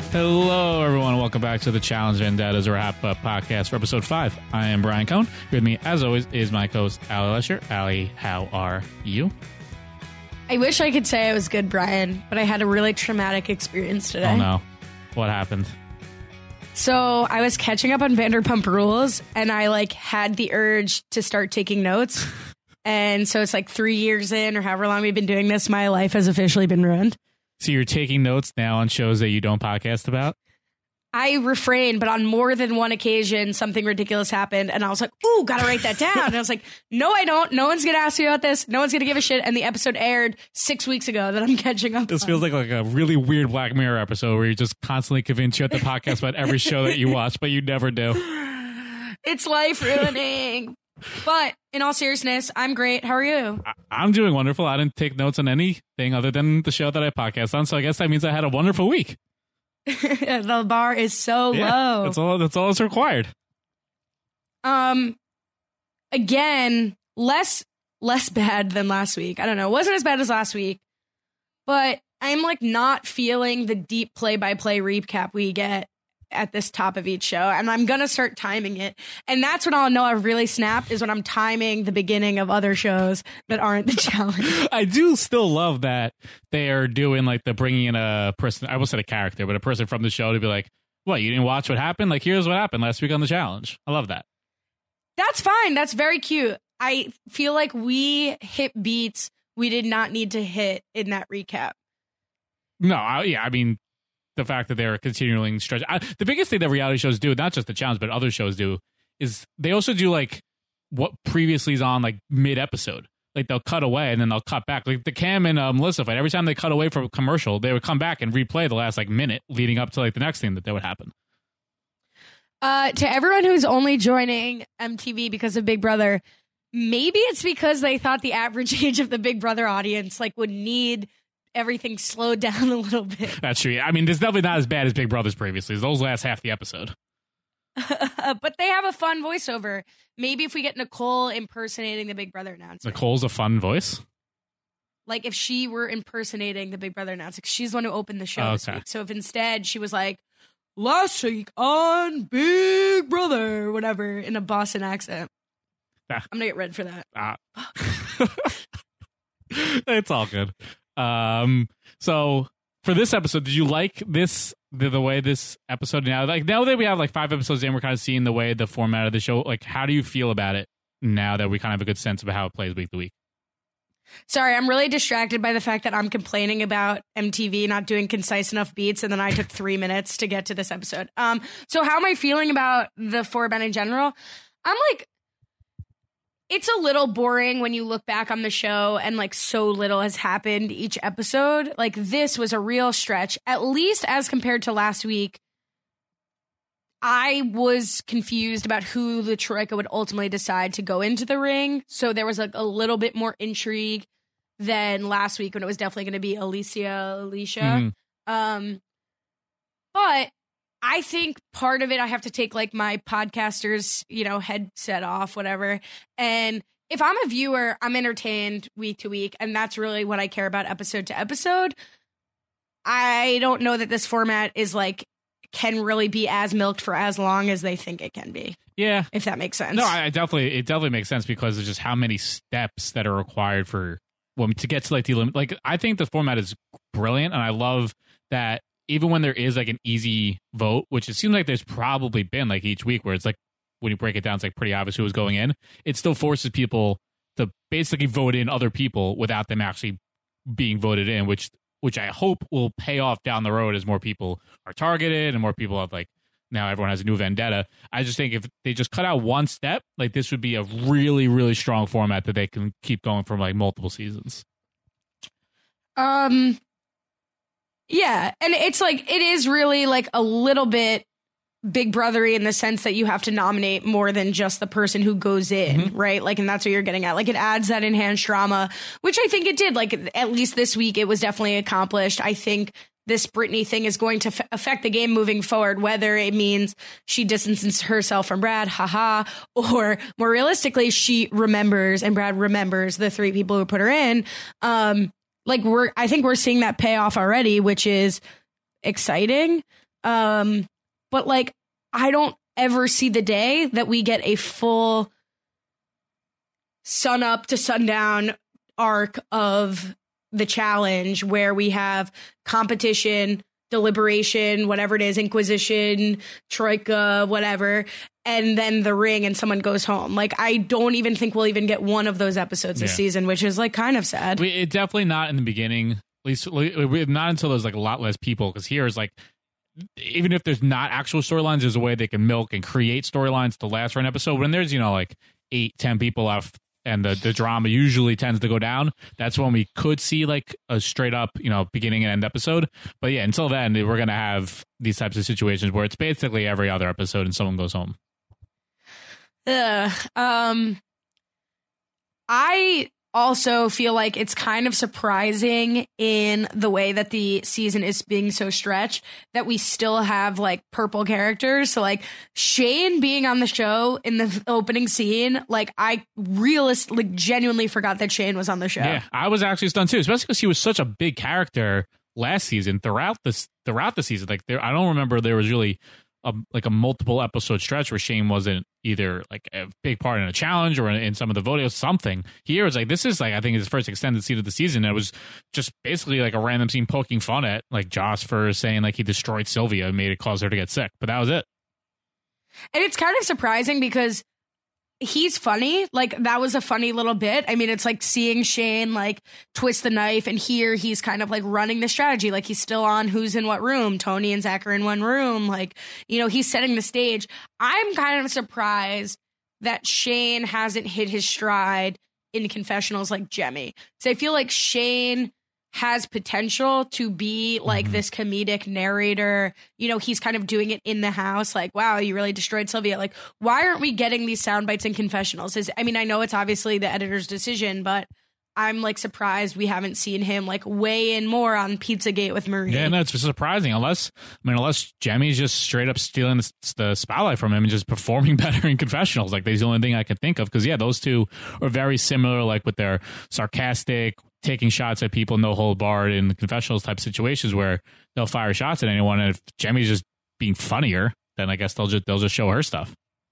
Hello, everyone. Welcome back to the Challenge Vendettas Wrap-Up Podcast for Episode 5. I am Brian Cohn. With me, as always, is my co-host, Allie Lesher. Allie, how are you? I wish I could say I was good, Brian, but I had a really traumatic experience today. Oh, no. What happened? So I was catching up on Vanderpump Rules, and I, had the urge to start taking notes. And so it's 3 years in, or however long we've been doing this, my life has officially been ruined. So you're taking notes now on shows that you don't podcast about? I refrained, but on more than one occasion, something ridiculous happened, and I was like, ooh, gotta write that down. And I was like, no, I don't. No one's gonna ask me about this. No one's gonna give a shit. And the episode aired 6 weeks ago that I'm catching up This on. feels like a really weird Black Mirror episode where you just constantly convince you at the podcast about every show that you watch, but you never do. It's life ruining. But in all seriousness, I'm great. How are you? I'm doing wonderful. I didn't take notes on anything other than the show that I podcast on, so I guess that means I had a wonderful week. The bar is so low. That's all that's required. Again, less bad than last week. I don't know. It wasn't as bad as last week, but I'm not feeling the deep play-by-play recap we get at this top of each show, and I'm gonna start timing it. And that's when I'll know I've really snapped, is when I'm timing the beginning of other shows that aren't the challenge. I do still love that they are doing the bringing in a person, I almost said a character, but a person from the show to be like, what, you didn't watch what happened? Here's what happened last week on the challenge. I love that. That's fine. That's very cute. I feel like we hit beats we did not need to hit in that recap. No, I mean, the fact that they're continuing stretch. The biggest thing that reality shows do, not just the challenge, but other shows do, is they also do what previously is on mid-episode. They'll cut away and then they'll cut back. The Cam and Melissa fight, every time they cut away from a commercial, they would come back and replay the last minute leading up to the next thing that would happen. To everyone who's only joining MTV because of Big Brother, maybe it's because they thought the average age of the Big Brother audience would need everything slowed down a little bit. That's true. I mean, there's definitely not as bad as Big Brother's previously. Those last half the episode. But they have a fun voiceover. Maybe if we get Nicole impersonating the Big Brother announcer. Nicole's a fun voice? If she were impersonating the Big Brother announcer, she's the one who opened the show this week. So if instead she was last week on Big Brother, whatever, in a Boston accent. I'm going to get read for that. It's all good. So for this episode, did you like the way this episode now that we have 5 episodes in, we're kind of seeing the way the format of the show, how do you feel about it now that we kind of have a good sense of how it plays week to week? Sorry, I'm really distracted by the fact that I'm complaining about MTV not doing concise enough beats, and then I took 3 minutes to get to this episode. So how am I feeling about the format in general? I'm it's a little boring when you look back on the show and so little has happened each episode. This was a real stretch, at least as compared to last week. I was confused about who the Troika would ultimately decide to go into the ring. So there was a little bit more intrigue than last week when it was definitely going to be Alicia. Mm-hmm. But I think part of it, I have to take my podcaster's, headset off, whatever. And if I'm a viewer, I'm entertained week to week. And that's really what I care about episode to episode. I don't know that this format is can really be as milked for as long as they think it can be. Yeah. If that makes sense. No, it definitely makes sense because of just how many steps that are required for to get to the limit. I think the format is brilliant, and I love that even when there is an easy vote, which it seems like there's probably been each week where it's when you break it down, it's pretty obvious who was going in. It still forces people to basically vote in other people without them actually being voted in, which I hope will pay off down the road as more people are targeted and more people have now everyone has a new vendetta. I just think if they just cut out one step, this would be a really, really strong format that they can keep going for multiple seasons. Yeah, and it's it is really a little bit Big Brother-y in the sense that you have to nominate more than just the person who goes in, mm-hmm. right? And that's what you're getting at. It adds that enhanced drama, which I think it did. At least this week, it was definitely accomplished. I think this Brittany thing is going to affect the game moving forward, whether it means she distances herself from Brad, haha, or more realistically, she remembers and Brad remembers the 3 people who put her in. I think we're seeing that payoff already, which is exciting. But like, I don't ever see the day that we get a full sun up to sundown arc of the challenge where we have competition, deliberation, whatever it is, Inquisition, Troika, whatever, and then the ring and someone goes home. Like, I don't even think we'll even get one of those episodes this season, which is like kind of sad. It definitely not in the beginning, at least not until there's like a lot less people, because here is like, even if there's not actual storylines, there's a way they can milk and create storylines to last for an episode. When there's, like 8-10 people left and the drama usually tends to go down, that's when we could see like a straight up, beginning and end episode. But yeah, until then, we're going to have these types of situations where it's basically every other episode and someone goes home. I also feel like it's kind of surprising in the way that the season is being so stretched that we still have like purple characters. So like Shane being on the show in the opening scene, like I genuinely forgot that Shane was on the show. Yeah, I was actually stunned too, especially because he was such a big character last season throughout the season. Like I don't remember there was really a multiple episode stretch where Shane wasn't either like a big part in a challenge or in some of the voting or something. Here it's like, this is like, I think his first extended scene of the season. It was just basically like a random scene poking fun at like Joss for saying like he destroyed Sylvia and made it cause her to get sick. But that was it. And it's kind of surprising because he's funny. Like that was a funny little bit. I mean, it's like seeing Shane like twist the knife, and here he's kind of like running the strategy. Like he's still on who's in what room. Tony and Zach are in one room. Like, he's setting the stage. I'm kind of surprised that Shane hasn't hit his stride in confessionals like Jemmye. So I feel like Shane has potential to be like this comedic narrator. He's kind of doing it in the house. Like, wow, you really destroyed Sylvia. Like, why aren't we getting these sound bites in confessionals? I know it's obviously the editor's decision, but I'm like surprised we haven't seen him like weigh in more on Pizzagate with Marie. Yeah, no, it's surprising. Unless Jemmye's just straight up stealing the spotlight from him and just performing better in confessionals. Like, that's the only thing I can think of. Because yeah, those two are very similar. Like with their sarcastic, taking shots at people, no hold barred in the confessionals type situations where they'll fire shots at anyone. And if Jemmye's just being funnier, then I guess they'll just show her stuff.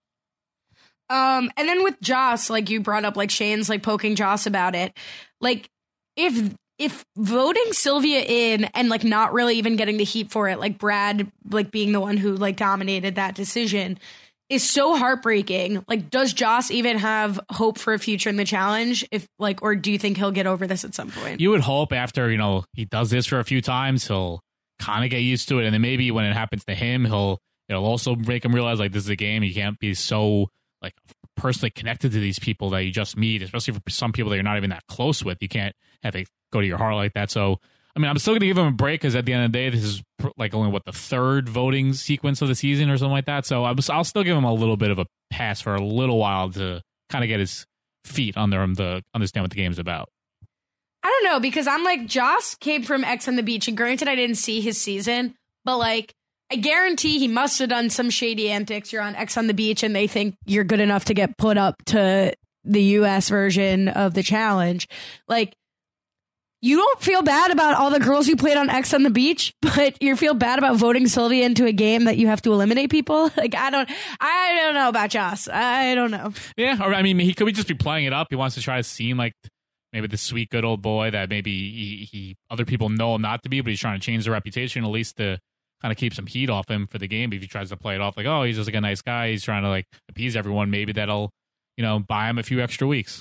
And then with Joss, like you brought up, like Shane's like poking Joss about it. Like if voting Sylvia in and like not really even getting the heat for it, like Brad like being the one who like dominated that decision, is so heartbreaking. Like, does Joss even have hope for a future in the challenge? Or do you think he'll get over this at some point? You would hope after, he does this for a few times, he'll kind of get used to it. And then maybe when it happens to him, it'll also make him realize like this is a game. You can't be so like personally connected to these people that you just meet, especially for some people that you're not even that close with. You can't have it go to your heart like that. So, I'm still going to give him a break because at the end of the day, this is like only the third voting sequence of the season or something like that. So I'll still give him a little bit of a pass for a little while to kind of get his feet under him to understand what the game's about. I don't know, because I'm like, Joss came from X on the Beach, and granted I didn't see his season, but like I guarantee he must have done some shady antics. You're on X on the Beach and they think you're good enough to get put up to the US version of the challenge. Like, you don't feel bad about all the girls you played on X on the Beach, but you feel bad about voting Sylvia into a game that you have to eliminate people. Like, I don't know about Joss. I don't know. Yeah. Or, he could just be playing it up. He wants to try to seem like maybe the sweet, good old boy that maybe he other people know him not to be, but he's trying to change the reputation at least to kind of keep some heat off him for the game. If he tries to play it off like, oh, he's just like a nice guy, he's trying to like appease everyone, maybe that'll, buy him a few extra weeks.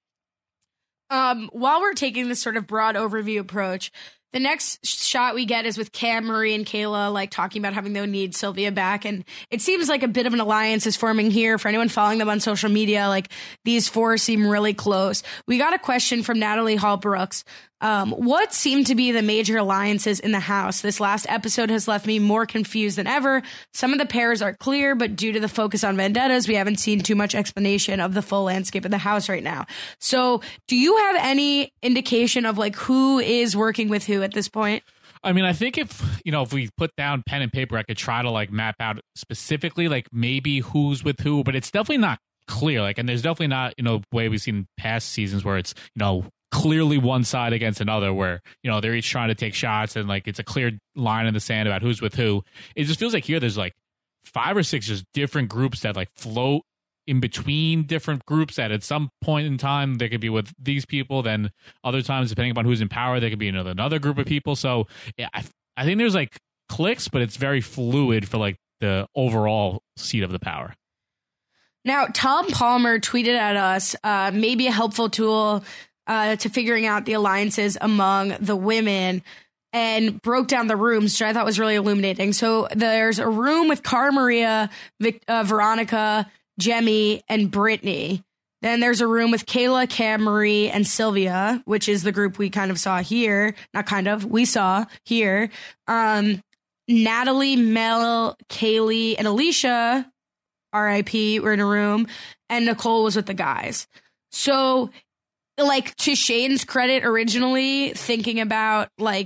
While we're taking this sort of broad overview approach, the next shot we get is with Cam, Marie, and Kayla, like talking about having they need Sylvia back. And it seems like a bit of an alliance is forming here. For anyone following them on social media, like these four seem really close. We got a question from Natalie Hall Brooks. What seem to be the major alliances in the house? This last episode has left me more confused than ever. Some of the pairs are clear, but due to the focus on vendettas, we haven't seen too much explanation of the full landscape of the house right now. So do you have any indication of like who is working with who at this point? I think if we put down pen and paper, I could try to like map out specifically like maybe who's with who, but it's definitely not clear. Like, and there's definitely not, way we've seen past seasons where it's, clearly one side against another where, you know, they're each trying to take shots and like it's a clear line in the sand about who's with who. It just feels like here there's like 5 or 6 just different groups that like float in between different groups that at some point in time they could be with these people, then other times depending upon who's in power they could be another group of people. So yeah, I think there's like cliques, but it's very fluid for like the overall seat of the power. Now, Tom Palmer tweeted at us, maybe a helpful tool to figuring out the alliances among the women, and broke down the rooms, which I thought was really illuminating. So there's a room with Cara Maria, Veronica, Jemmye, and Brittany. Then there's a room with Kayla, Cam, Marie, and Sylvia, which is the group we kind of saw here. Not kind of, we saw here. Natalie, Mel, Kaylee, and Alicia, RIP, were in a room, and Nicole was with the guys. So, like, to Shane's credit, originally thinking about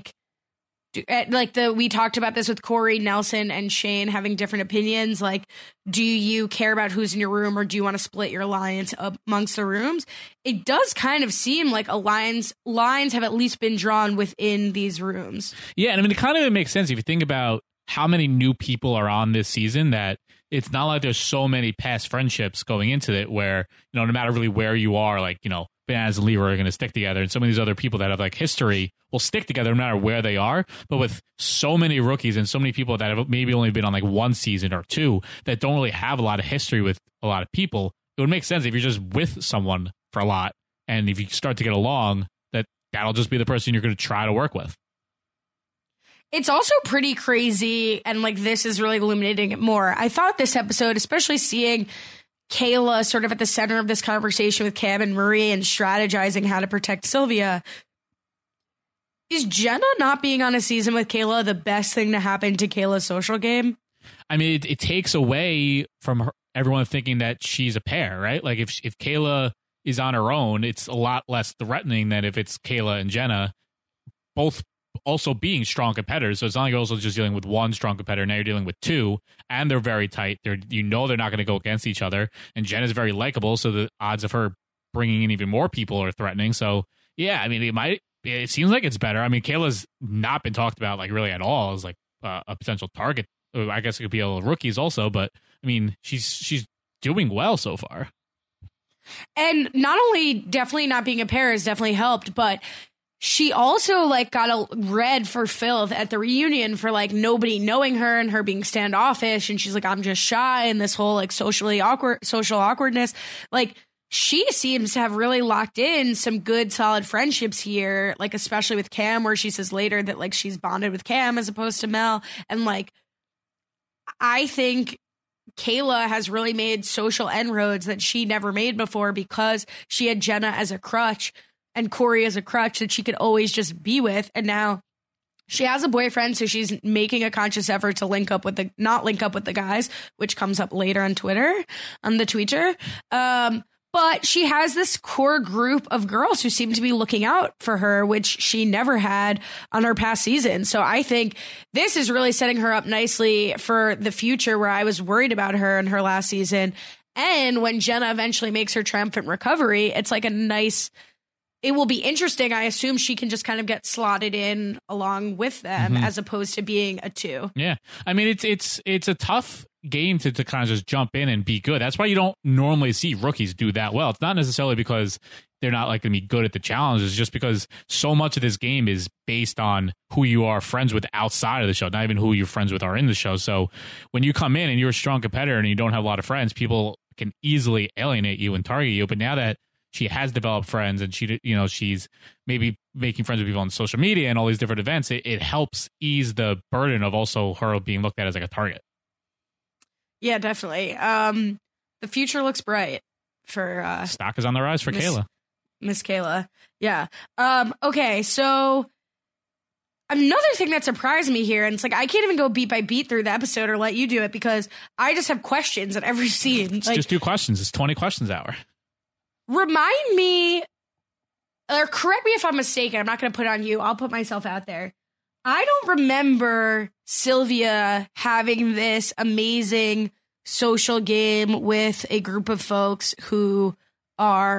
we talked about this with Corey, Nelson, and Shane having different opinions. Like, do you care about who's in your room, or do you want to split your alliance up amongst the rooms? It does kind of seem like lines have at least been drawn within these rooms. Yeah, and I mean, it kind of makes sense if you think about how many new people are on this season, that it's not like there's so many past friendships going into it where, you know, no matter really where you are, like, you know, Bananas and Leroy are going to stick together, and some of these other people that have like history will stick together no matter where they are. But with so many rookies and so many people that have maybe only been on like 1 season or 2 that don't really have a lot of history with a lot of people, it would make sense if you're just with someone for a lot, and if you start to get along, that'll just be the person you're going to try to work with. It's also pretty crazy, and like this is really illuminating it more. I thought this episode, especially seeing Kayla sort of at the center of this conversation with Cam and Marie and strategizing how to protect Sylvia. Is Jenna not being on a season with Kayla the best thing to happen to Kayla's social game? I mean, it takes away from everyone thinking that she's a pair, right? Like if Kayla is on her own, it's a lot less threatening than if it's Kayla and Jenna, both also being strong competitors. So it's not like you're also just dealing with one strong competitor. Now you're dealing with 2, and they're very tight. They're not going to go against each other. And Jenna's very likable, so the odds of her bringing in even more people are threatening. So yeah, I mean, it seems like it's better. I mean, Kayla's not been talked about like really at all as like a potential target. I guess it could be a little rookies also, but I mean, she's doing well so far. And not only definitely not being a pair has definitely helped, but she also like got a red for filth at the reunion for like nobody knowing her and her being standoffish, and she's like, I'm just shy, and this whole like social awkwardness. Like, she seems to have really locked in some good solid friendships here, like especially with Cam, where she says later that like she's bonded with Cam as opposed to Mel. And like, I think Kayla has really made social inroads that she never made before because she had Jenna as a crutch and Corey as a crutch that she could always just be with. And now she has a boyfriend, so she's making a conscious effort to not link up with the guys, which comes up later on Twitter, on the Twitter. But she has this core group of girls who seem to be looking out for her, which she never had on her past season. So I think this is really setting her up nicely for the future, where I was worried about her in her last season. And when Jenna eventually makes her triumphant recovery, it's like it will be interesting. I assume she can just kind of get slotted in along with them as opposed to being a 2. Yeah. I mean, it's a tough game to kind of just jump in and be good. That's why you don't normally see rookies do that well. It's not necessarily because they're not like going to be good at the challenges, just because so much of this game is based on who you are friends with outside of the show, not even who your friends with are in the show. So when you come in and you're a strong competitor and you don't have a lot of friends, people can easily alienate you and target you. But now that she has developed friends and she's maybe making friends with people on social media and all these different events, it helps ease the burden of also her being looked at as like a target. Yeah, definitely. The future looks bright for stock is on the rise for Kayla. Miss Kayla. Yeah. Okay, so another thing that surprised me here, and it's like I can't even go beat by beat through the episode or let you do it because I just have questions at every scene. Just do questions. It's 20 questions hour. Remind me, or correct me if I'm mistaken. I'm not going to put it on you. I'll put myself out there. I don't remember Sylvia having this amazing social game with a group of folks who are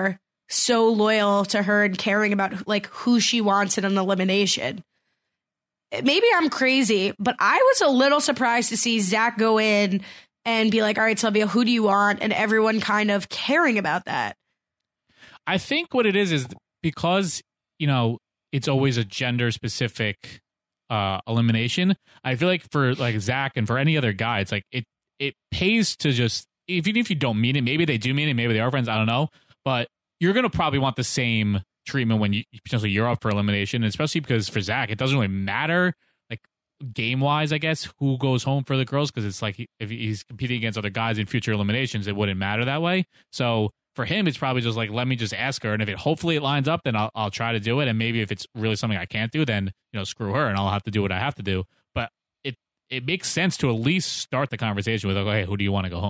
so loyal to her and caring about like who she wants in an elimination. Maybe I'm crazy, but I was a little surprised to see Zach go in and be like, all right, Sylvia, who do you want? And everyone kind of caring about that. I think what it is because, it's always a gender specific elimination. I feel like for like Zach and for any other guy, it's like it pays to just, even if you don't mean it, maybe they do mean it, maybe they are friends, I don't know. But you're going to probably want the same treatment when potentially you're up for elimination, especially because for Zach, it doesn't really matter, like game wise, I guess, who goes home for the girls, because it's like if he's competing against other guys in future eliminations, it wouldn't matter that way. So for him, it's probably just like, let me just ask her, and if hopefully it lines up, then I'll try to do it, and maybe if it's really something I can't do, then screw her, and I'll have to do what I have to do. But it makes sense to at least start the conversation with like, hey, who do you want to go home?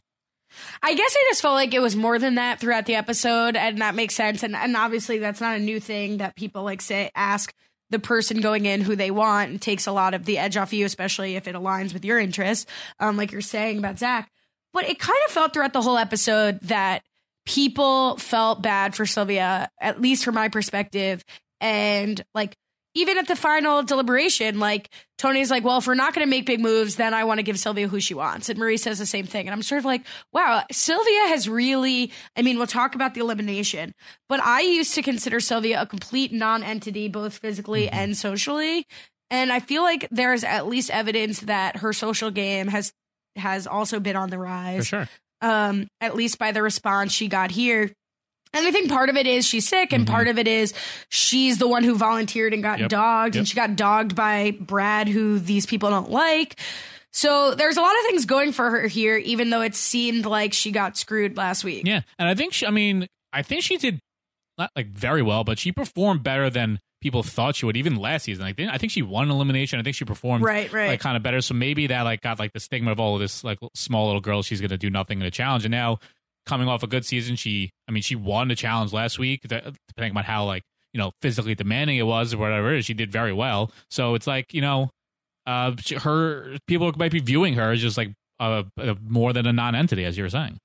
I guess I just felt like it was more than that throughout the episode, and that makes sense. And obviously that's not a new thing that people like ask the person going in who they want, and takes a lot of the edge off you, especially if it aligns with your interests, like you're saying about Zach. But it kind of felt throughout the whole episode that people felt bad for Sylvia, at least from my perspective. And like, even at the final deliberation, like Tony's like, well, if we're not going to make big moves, then I want to give Sylvia who she wants. And Marie says the same thing. And I'm sort of like, wow, Sylvia has really, I mean, we'll talk about the elimination, but I used to consider Sylvia a complete non-entity, both physically and socially. And I feel like there's at least evidence that her social game has also been on the rise. For sure. At least by the response she got here. And I think part of it is she's sick, and part of it is she's the one who volunteered and got dogged, and she got dogged by Brad, who these people don't like. So there's a lot of things going for her here, even though it seemed like she got screwed last week. Yeah, and I think she did not like very well, but she performed better than people thought she would, even last season. Like, I think she won an elimination. I think she performed right. like kind of better. So maybe that like got like the stigma of, oh, this like small little girl, she's gonna do nothing in a challenge, and now, coming off a good season, she won the challenge last week, depending on how like, physically demanding it was or whatever it is, she did very well. So it's like, her people might be viewing her as just like more than a non-entity, as you were saying.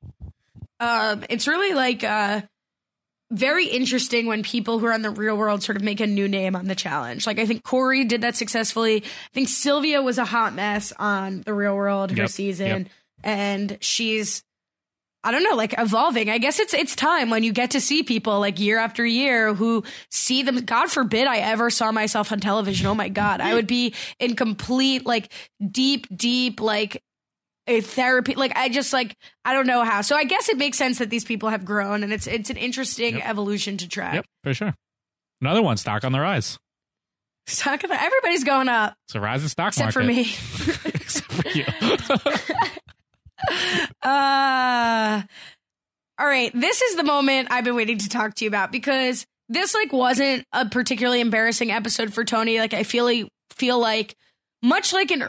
It's really like very interesting when people who are on the Real World sort of make a new name on the challenge. Like, I think Corey did that successfully. I think Sylvia was a hot mess on the Real World her season, and she's, I don't know, like evolving. I guess it's time when you get to see people like year after year who see them. God forbid I ever saw myself on television. Oh my God. I would be in complete, like deep, like a therapy. Like, I just like, I don't know how. So I guess it makes sense that these people have grown, and it's an interesting evolution to track. Yep, for sure. Another one, stock on the rise. Everybody's going up. It's a rising stock except market. For me. Except for you. All right, this is the moment I've been waiting to talk to you about, because this like wasn't a particularly embarrassing episode for Tony. Like, I feel like much like in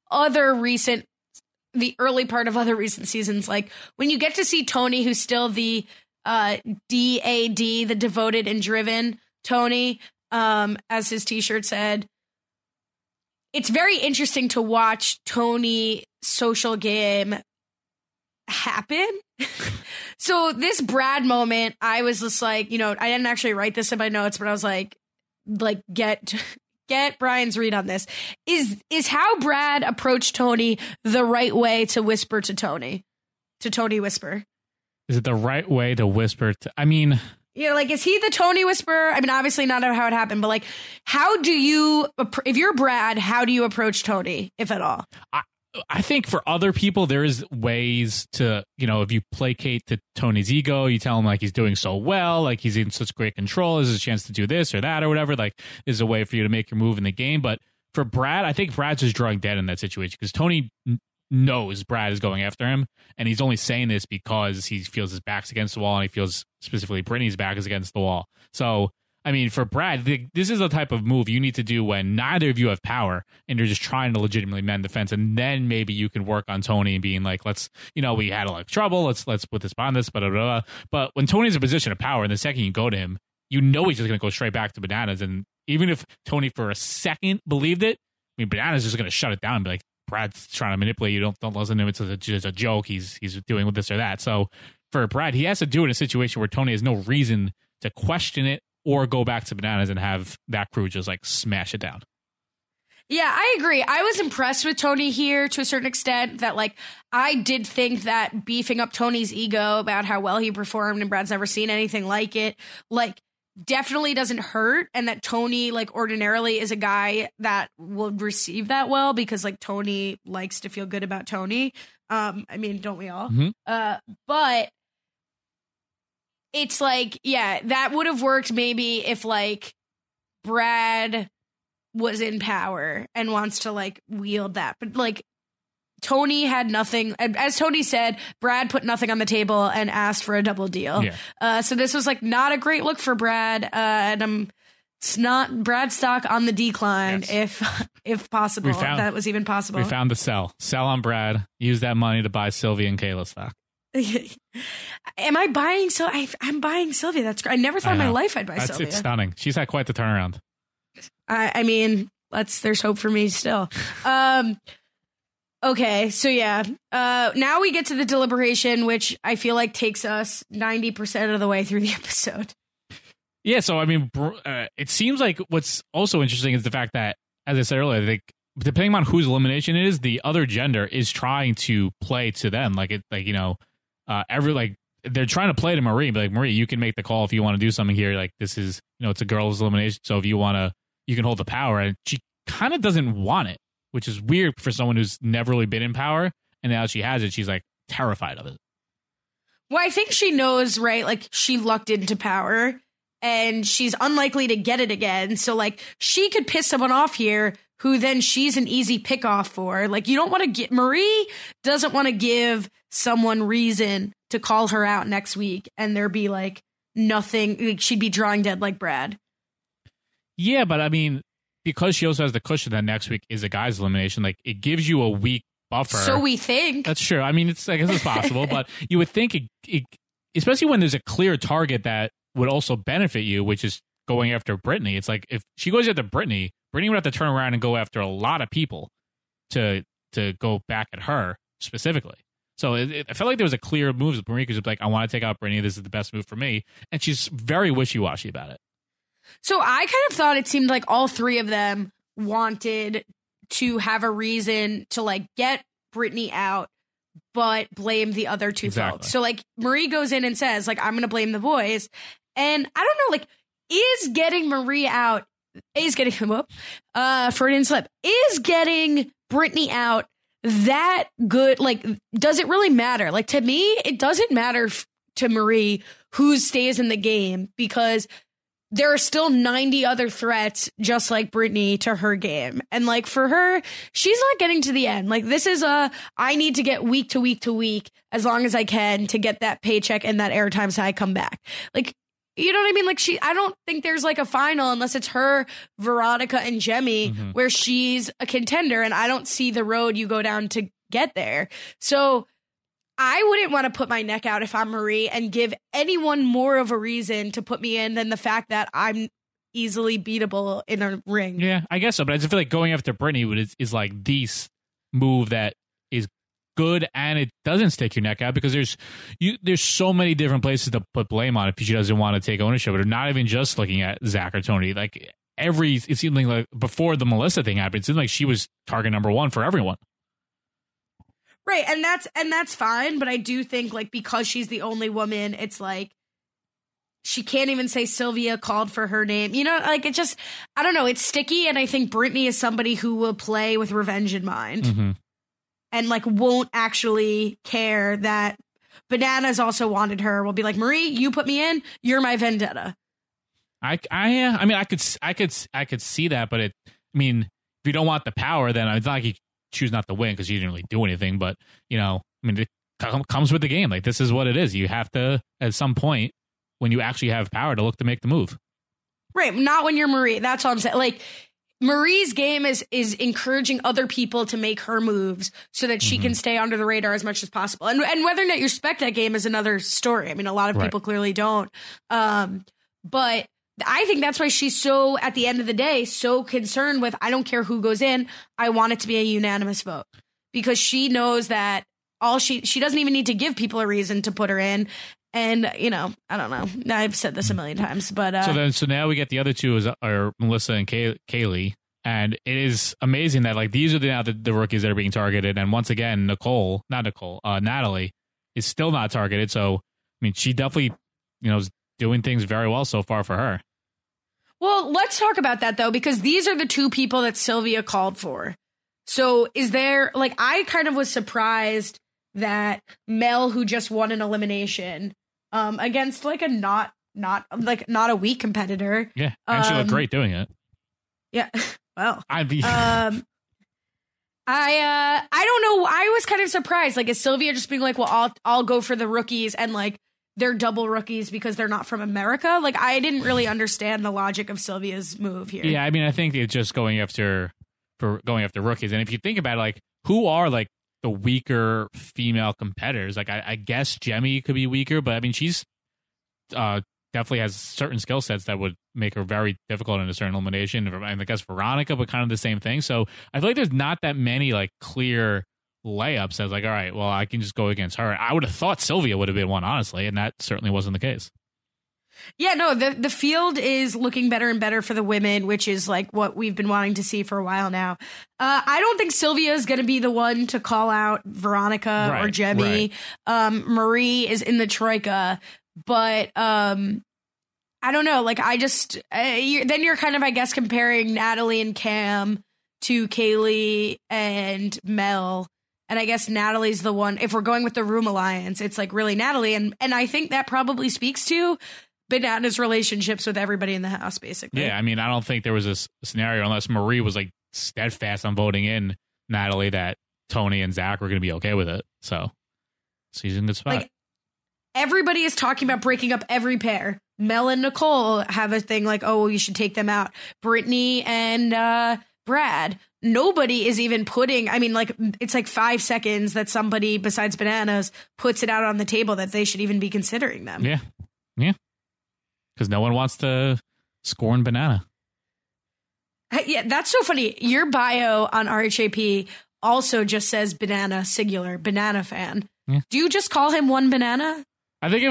the early part of other recent seasons, like when you get to see Tony, who's still the DAD, the devoted and driven Tony, as his t-shirt said, it's very interesting to watch Tony's social game happen. So this Brad moment, I was just like, I didn't actually write this in my notes, but I was like get Brian's read on this. Is how Brad approached Tony the right way to whisper to Tony whisper? Is it the right way to whisper to, like, is he the Tony whisperer? I mean, obviously not how it happened, but like, how do you, if you're Brad, how do you approach Tony, if at all? I think for other people, there is ways to, if you placate to Tony's ego, you tell him like he's doing so well, like he's in such great control, there's a chance to do this or that or whatever, like is a way for you to make your move in the game. But for Brad, I think Brad's just drawing dead in that situation, because Tony knows Brad is going after him, and he's only saying this because he feels his back's against the wall, and he feels specifically Brittany's back is against the wall. So, for Brad, this is the type of move you need to do when neither of you have power and you're just trying to legitimately mend the fence, and then maybe you can work on Tony and being like, let's, we had a lot of trouble, let's put this behind this, blah, blah, blah. But when Tony's in a position of power, and the second you go to him, he's just going to go straight back to Bananas. And even if Tony for a second believed it, Bananas is just going to shut it down and be like, Brad's trying to manipulate you. Don't listen to him. It's just a joke. He's doing this or that. So for Brad, he has to do it in a situation where Tony has no reason to question it or go back to Bananas and have that crew just like smash it down. Yeah, I agree. I was impressed with Tony here to a certain extent that, like, I did think that beefing up Tony's ego about how well he performed and Brad's never seen anything like it, like, definitely doesn't hurt. And that Tony, like, ordinarily is a guy that will receive that well because, like, Tony likes to feel good about Tony. I mean, don't we all? Mm-hmm. But it's like, yeah, that would have worked maybe if, like, Brad was in power and wants to like wield that, but like Tony had nothing. As Tony said, Brad put nothing on the table and asked for a double deal. Yeah. So this was like not a great look for Brad, and it's not Brad stock on the decline. Yes. If possible, that was even possible. We found the sell on Brad. Use that money to buy Sylvia and Kayla stock. Am I buying? So I'm buying Sylvia. That's great. I never thought in my life I'd buy Sylvia. It's stunning. She's had quite the turnaround. I mean, there's hope for me still. Okay, so yeah. Now we get to the deliberation, which I feel like takes us 90% of the way through the episode. Yeah, so I mean, it seems like what's also interesting is the fact that, as I said earlier, like depending on whose elimination it is, the other gender is trying to play to them. They're trying to play to Marie, but like, Marie, you can make the call if you want to do something here. Like, this is, it's a girl's elimination, so if you want to, you can hold the power. And she kind of doesn't want it, which is weird for someone who's never really been in power. And now she has it, she's like terrified of it. Well, I think she knows, right? Like, she lucked into power and she's unlikely to get it again. So like, she could piss someone off here who then she's an easy pick off for. Like, you don't want to get, Marie doesn't want to give someone reason to call her out next week and there be like nothing, like she'd be drawing dead like Brad. Yeah, but I mean, because she also has the cushion that next week is a guy's elimination, like it gives you a week buffer. So we think. That's true. I mean, I guess it's possible, but you would think, especially when there's a clear target that would also benefit you, which is going after Brittany. It's like if she goes after Brittany would have to turn around and go after a lot of people to go back at her specifically. So I felt like there was a clear move. Marika was like, I want to take out Brittany. This is the best move for me. And she's very wishy-washy about it. So I kind of thought it seemed like all three of them wanted to have a reason to like get Brittany out, but blame the other two folks. So like Marie goes in and says like, I'm going to blame the boys. And I don't know, like is getting Marie out, Freudian slip, is getting Brittany out that good? Like, does it really matter? Like to me, it doesn't matter to Marie who stays in the game because there are still 90 other threats just like Brittany to her game. And like for her, she's not getting to the end. Like this is I need to get week to week to week as long as I can to get that paycheck and that airtime so I come back. Like, you know what I mean? Like I don't think there's like a final unless it's her, Veronica and Jemmye where she's a contender. And I don't see the road you go down to get there. So I wouldn't want to put my neck out if I'm Marie and give anyone more of a reason to put me in than the fact that I'm easily beatable in a ring. Yeah, I guess so. But I just feel like going after Brittany is like the move that is good and it doesn't stick your neck out because there's so many different places to put blame on if she doesn't want to take ownership. Or not even just looking at Zach or Tony. Like it seemed like before the Melissa thing happened, it seemed like she was target number one for everyone. Right, and that's fine, but I do think like because she's the only woman, it's like she can't even say Sylvia called for her name. You know, like it just I don't know, it's sticky, and I think Brittany is somebody who will play with revenge in mind. And like won't actually care that Bananas also wanted her. Will be like, Marie, you put me in, you're my vendetta. I mean I could see that, but if you don't want the power, then it's not like you choose not to win because you didn't really do anything, but it comes with the game. Like this is what it is. You have to at some point when you actually have power to look to make the move. Right, not when you're Marie. That's all I'm saying. Like Marie's game is encouraging other people to make her moves so that she can stay under the radar as much as possible. And whether or not you respect that game is another story. I mean, a lot of people clearly don't. But I think that's why she's so, at the end of the day, so concerned with, I don't care who goes in. I want it to be a unanimous vote because she knows that she doesn't even need to give people a reason to put her in. And, you know, I don't know. I've said this a million times, but so now we get the other two are Melissa and Kaylee. And it is amazing that like these are now the rookies that are being targeted. And once again, Natalie is still not targeted. So, I mean, she definitely, you know, is doing things very well so far for her. Well, let's talk about that, though, because these are the two people that Sylvia called for. So is there, like, I kind of was surprised that Mel, who just won an elimination against like a not a weak competitor. Yeah. And she looked great doing it. Yeah. Well, I don't know. I was kind of surprised. Like, is Sylvia just being like, well, I'll go for the rookies and like they're double rookies because they're not from America? Like, I didn't really understand the logic of Sylvia's move here. Yeah, I mean, I think it's just going after rookies. And if you think about it, like, who are like the weaker female competitors? Like, I guess Jemmye could be weaker, but I mean, she's definitely has certain skill sets that would make her very difficult in a certain elimination. And I guess Veronica, but kind of the same thing. So I feel like there's not that many like clear layups as like, all right, well, I can just go against her. I would have thought Sylvia would have been one, honestly, and that certainly wasn't the case. Yeah, no, the field is looking better and better for the women, which is like what we've been wanting to see for a while now. I don't think Sylvia is going to be the one to call out Veronica or Jemmye. Right. Marie is in the troika, but I don't know. Like, I just then you're kind of, I guess, comparing Natalie and Cam to Kaylee and Mel. And I guess Natalie's the one, if we're going with the Room Alliance, it's like really Natalie. And I think that probably speaks to Banana's relationships with everybody in the house, basically. Yeah, I mean, I don't think there was a scenario, unless Marie was like steadfast on voting in Natalie, that Tony and Zach were going to be okay with it. So she's in a good spot. Like, everybody is talking about breaking up every pair. Mel and Nicole have a thing like, oh, well, you should take them out. Brittany and Brad. Nobody is even putting, I mean, like, it's like 5 seconds that somebody besides Bananas puts it out on the table that they should even be considering them. Yeah. Yeah. Because no one wants to scorn Banana. Yeah, that's so funny. Your bio on RHAP also just says Banana, singular, Banana fan. Yeah. Do you just call him one Banana? I think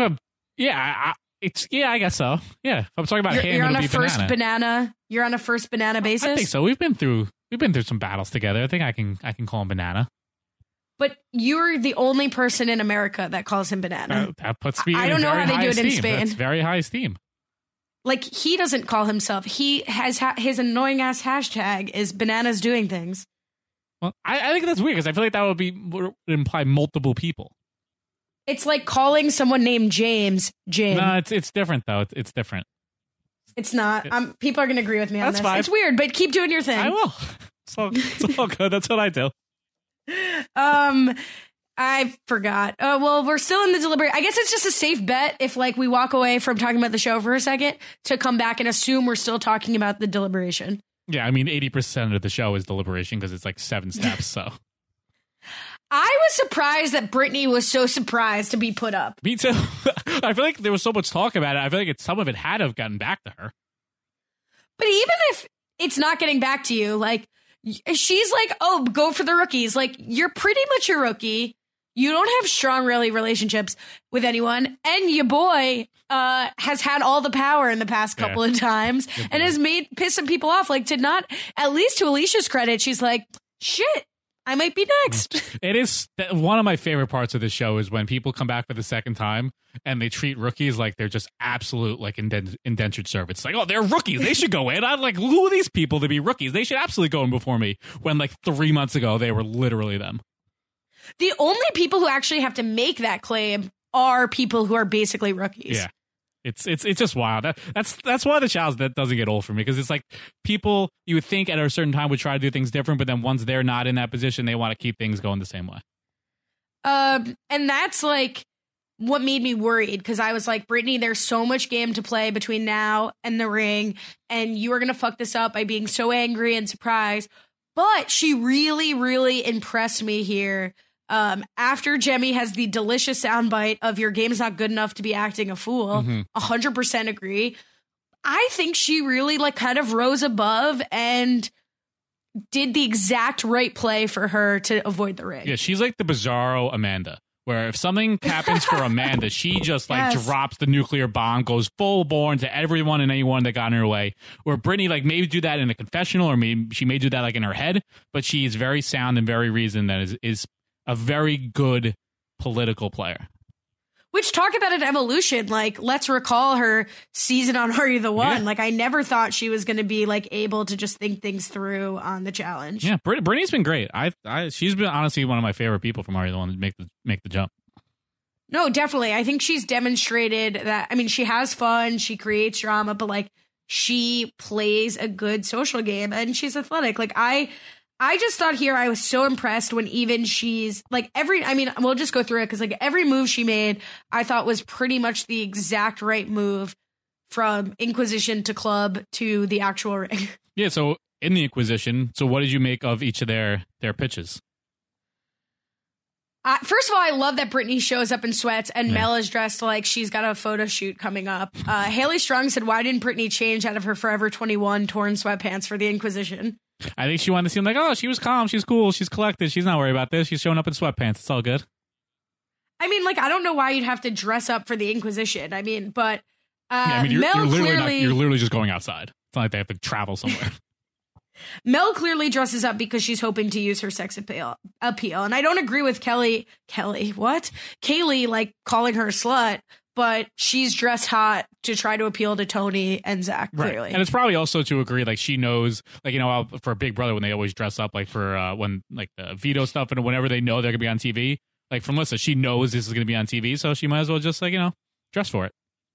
I guess so. Yeah, if I'm talking about him, you're on a first banana. You're on a first Banana basis. I think so. We've been through some battles together. I think I can call him Banana. But you're the only person in America that calls him Banana. That puts me. I don't know how they do it in Spain. That's very high esteem. Like, he doesn't call himself. He has his annoying ass hashtag is Bananas doing things. Well, I think that's weird because I feel like that would imply multiple people. It's like calling someone named James. No, it's different though. It's different. It's not. People are going to agree with me on this. Fine. It's weird, but keep doing your thing. I will. It's all good. That's what I do. I forgot. Well, we're still in the deliberate. I guess it's just a safe bet if, like, we walk away from talking about the show for a second to come back and assume we're still talking about the deliberation. Yeah, I mean, 80% of the show is deliberation because it's like 7 steps. So I was surprised that Brittany was so surprised to be put up. Me too. I feel like there was so much talk about it. I feel like some of it had to have gotten back to her. But even if it's not getting back to you, like, she's like, oh, go for the rookies. Like, you're pretty much a rookie. You don't have strong, really, relationships with anyone. And your boy has had all the power in the past couple of times and has pissed some people off. Like, to not, at least to Alicia's credit, she's like, shit, I might be next. It is one of my favorite parts of the show is when people come back for the second time and they treat rookies like they're just absolute like indentured servants. Like, oh, they're rookies. They should go in. I'm like, who are these people to be rookies? They should absolutely go in before me. When like 3 months ago, they were literally them. The only people who actually have to make that claim are people who are basically rookies. Yeah. It's just wild. That's one of the shows that doesn't get old for me because it's like people you would think at a certain time would try to do things different, but then once they're not in that position, they want to keep things going the same way. And that's like what made me worried because I was like, Brittany, there's so much game to play between now and the ring, and you are going to fuck this up by being so angry and surprised. But she really, really impressed me here. After Jemmye has the delicious soundbite of your game's not good enough to be acting a fool, 100% agree. I think she really like kind of rose above and did the exact right play for her to avoid the ring. Yeah, she's like the Bizarro Amanda, where if something happens for Amanda, she just like drops the nuclear bomb, goes full born to everyone and anyone that got in her way. Where Brittany like maybe do that in a confessional, or maybe she may do that like in her head, but she is very sound and very reasoned, that is a very good political player. Which, talk about an evolution. Like, let's recall her season on Are You the One? Yeah. Like, I never thought she was going to be like able to just think things through on the challenge. Yeah, Brittany's been great. She's been honestly one of my favorite people from Are You the One to make the jump. No, definitely. I think she's demonstrated that. I mean, she has fun, she creates drama, but like she plays a good social game and she's athletic. Like I just thought here I was so impressed when even she's like we'll just go through it because like every move she made I thought was pretty much the exact right move from Inquisition to Club to the actual ring. Yeah, so in the Inquisition, so what did you make of each of their pitches? First of all, I love that Brittany shows up in sweats and Mel is dressed like she's got a photo shoot coming up. Haley Strong said, why didn't Brittany change out of her Forever 21 torn sweatpants for the Inquisition? I think she wanted to seem like, oh, she was calm, she's cool, she's collected, she's not worried about this, she's showing up in sweatpants, it's all good. I mean, like, I don't know why you'd have to dress up for the Inquisition. I mean, but you're Mel you're literally just going outside. It's not like they have to travel somewhere. Mel clearly dresses up because she's hoping to use her sex appeal. And I don't agree with Kaylee, like, calling her a slut, but she's dressed hot to try to appeal to Tony and Zach, clearly. Right. And it's probably also to agree, like, she knows, like, you know, for Big Brother, when they always dress up, like, for when, like, the veto stuff, and whenever they know they're going to be on TV, like, for Melissa, she knows this is going to be on TV, so she might as well just, like, you know, dress for it.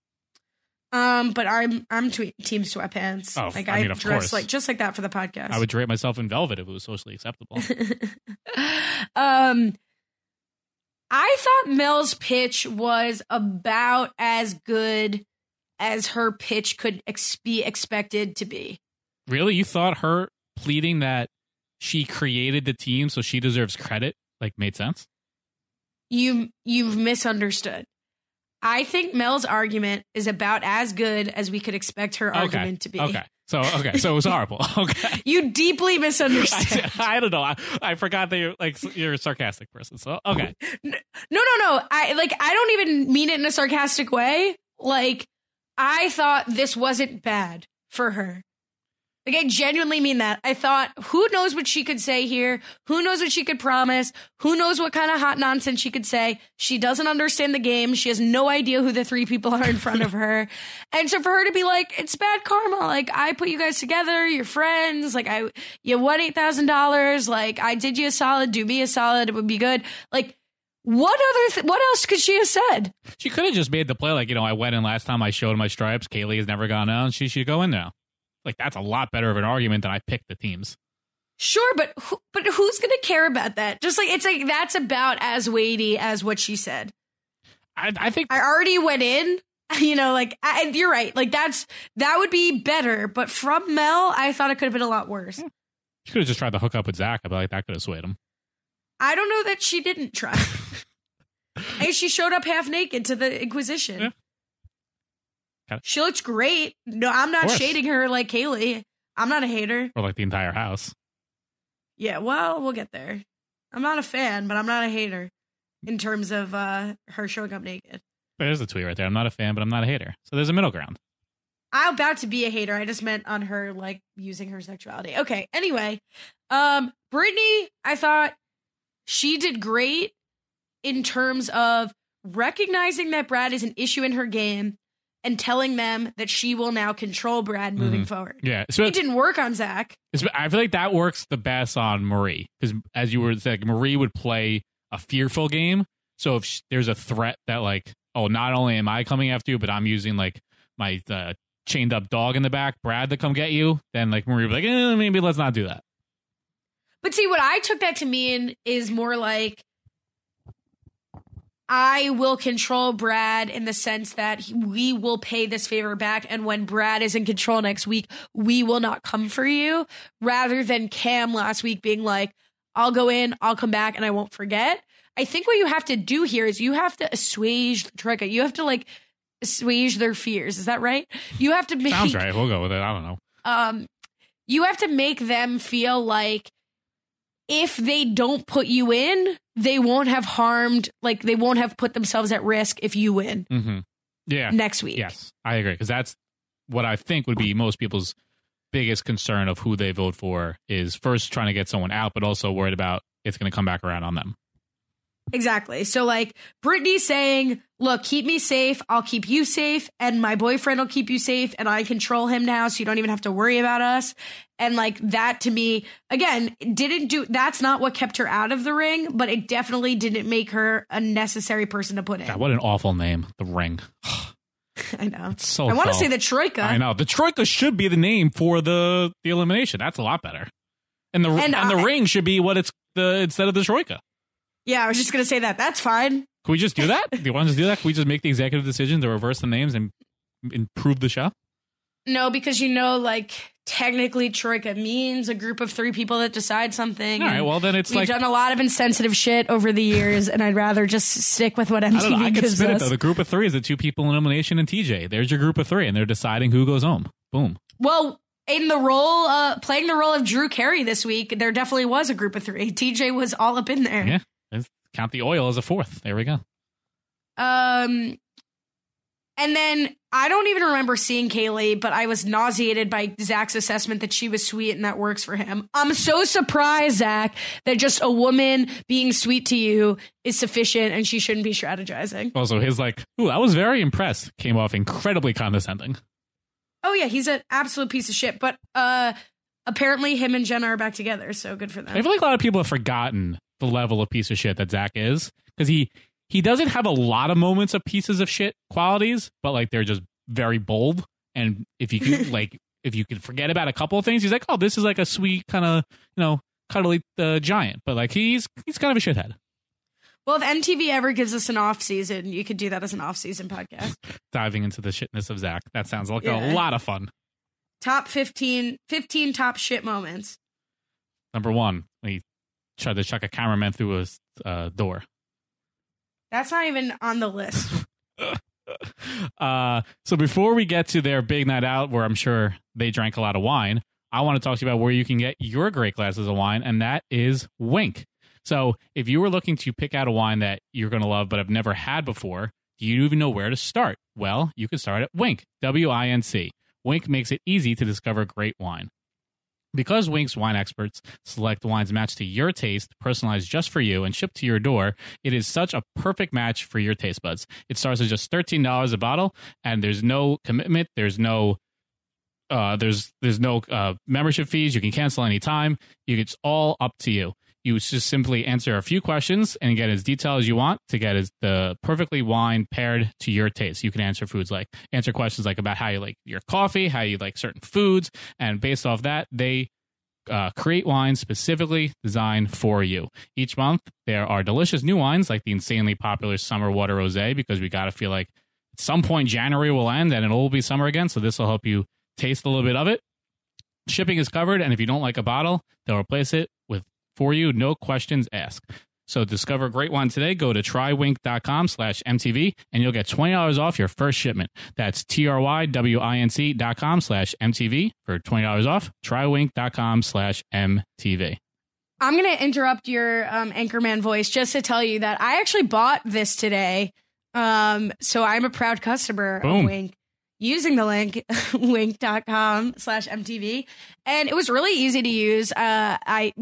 But I'm team sweatpants. Oh, like, I mean, of dress course. like just like that for the podcast. I would drape myself in velvet if it was socially acceptable. I thought Mel's pitch was about as good as her pitch could be expected to be. Really? You thought her pleading that she created the team so she deserves credit, like, made sense? You've misunderstood. I think Mel's argument is about as good as we could expect her argument to be. Okay. So it was horrible. Okay. You deeply misunderstood. I don't know. I forgot that you're a sarcastic person. So okay. No. I don't even mean it in a sarcastic way. Like, I thought this wasn't bad for her. Like, I genuinely mean that. I thought, who knows what she could say here? Who knows what she could promise? Who knows what kind of hot nonsense she could say? She doesn't understand the game. She has no idea who the three people are in front of her. And so for her to be like, it's bad karma. Like, I put you guys together. You're friends. Like, you won $8,000. Like, I did you a solid. Do me a solid. It would be good. Like, what else could she have said? She could have just made the play like, you know, I went in last time, I showed my stripes. Kaylee has never gone out. She should go in now. Like, that's a lot better of an argument than I picked the teams. Sure, but who's going to care about that? Just like, it's like, that's about as weighty as what she said. I think I already went in, you know, like, you're right. Like, that would be better. But from Mel, I thought it could have been a lot worse. Yeah. She could have just tried to hook up with Zach. I feel like that could have swayed him. I don't know that she didn't try. And she showed up half naked to the Inquisition. Yeah. She looks great. No, I'm not shading her like Kaylee. I'm not a hater. Or like the entire house. Yeah, well, we'll get there. I'm not a fan, but I'm not a hater in terms of her showing up naked. There's the tweet right there. I'm not a fan, but I'm not a hater. So there's a middle ground. I'm about to be a hater. I just meant on her, like, using her sexuality. Okay, anyway. Brittany, I thought she did great in terms of recognizing that Brad is an issue in her game and telling them that she will now control Brad moving forward. Yeah. It didn't work on Zach. I feel like that works the best on Marie. Because as you were saying, Marie would play a fearful game. So if there's a threat that, like, oh, not only am I coming after you, but I'm using, like, my chained up dog in the back, Brad, to come get you, then, like, Marie would be like, maybe let's not do that. But see, what I took that to mean is more like, I will control Brad in the sense that we will pay this favor back. And when Brad is in control next week, we will not come for you, rather than Cam last week being like, I'll go in, I'll come back, and I won't forget. I think what you have to do here is you have to assuage the Troika. You have to, like, assuage their fears. Is that right? You have to make... Sounds right. We'll go with it. I don't know. you have to make them feel like if they don't put you in, they won't have harmed, like they won't have put themselves at risk if you win next week. Yes, I agree. Because that's what I think would be most people's biggest concern of who they vote for is first trying to get someone out, but also worried about it's going to come back around on them. Exactly. So like Brittany saying, look, keep me safe. I'll keep you safe. And my boyfriend will keep you safe. And I control him now. So you don't even have to worry about us. And like that to me, again, that's not what kept her out of the ring, but it definitely didn't make her a necessary person to put in. God, what an awful name. The Ring. I know. It's so I want to dull. say the Troika. I know. The Troika should be the name for the elimination. That's a lot better. And the Ring should be what it's instead of the Troika. Yeah, I was just going to say that. That's fine. Can we just do that? Do you want to just do that? Can we just make the executive decision to reverse the names and improve the show? No, because like technically Troika means a group of 3 people that decide something. All right, well then we've done a lot of insensitive shit over the years, and I'd rather just stick with what MTV gives us. I can spin it though. The group of 3 is the 2 people in elimination and TJ. There's your group of 3, and they're deciding who goes home. Boom. Well, in the role, playing the role of Drew Carey this week, there definitely was a group of 3. TJ was all up in there. Yeah. Count the oil as a 4th. There we go. And then I don't even remember seeing Kaylee, but I was nauseated by Zach's assessment that she was sweet and that works for him. I'm so surprised, Zach, that just a woman being sweet to you is sufficient and she shouldn't be strategizing. Also, his ooh, I was very impressed came off incredibly condescending. Oh, yeah, he's an absolute piece of shit. But apparently him and Jenna are back together, so good for them. I feel like a lot of people have forgotten the level of piece of shit that Zach is, because he doesn't have a lot of moments of pieces of shit qualities, but they're just very bold. And if you can if you can forget about a couple of things, he's like, oh, this is like a sweet kind of cuddly giant, but he's kind of a shithead. Well, if MTV ever gives us an off season, you could do that as an off season podcast. Diving into the shitness of Zach. That sounds like a lot of fun. Top 15 top shit moments. Number 1, he tried to chuck a cameraman through a door. That's not even on the list. So before we get to their big night out, where I'm sure they drank a lot of wine, I want to talk to you about where you can get your great glasses of wine, and that is Winc. So if you were looking to pick out a wine that you're going to love but have never had before, do you even know where to start? Well, you can start at Winc, W-I-N-C. Winc makes it easy to discover great wine. Because Winc's wine experts select wines matched to your taste, personalized just for you, and shipped to your door, it is such a perfect match for your taste buds. It starts at just $13 a bottle, and there's no commitment. There's no membership fees. You can cancel anytime. It's all up to you. You just simply answer a few questions and get as detailed as you want to get the perfectly wine paired to your taste. You can answer questions about how you like your coffee, how you like certain foods, and based off that, they create wines specifically designed for you. Each month, there are delicious new wines like the insanely popular Summer Water Rosé, because we got to feel like at some point January will end and it'll be summer again, so this will help you taste a little bit of it. Shipping is covered, and if you don't like a bottle, they'll replace it for you, no questions asked. So discover great wine today. Go to trywinc.com/MTV and you'll get $20 off your first shipment. That's trywinc.com/MTV for $20 off. Trywinc.com/MTV. I'm going to interrupt your Anchorman voice just to tell you that I actually bought this today. So I'm a proud customer of Winc. Using the link winc.com/MTV. And it was really easy to use. We're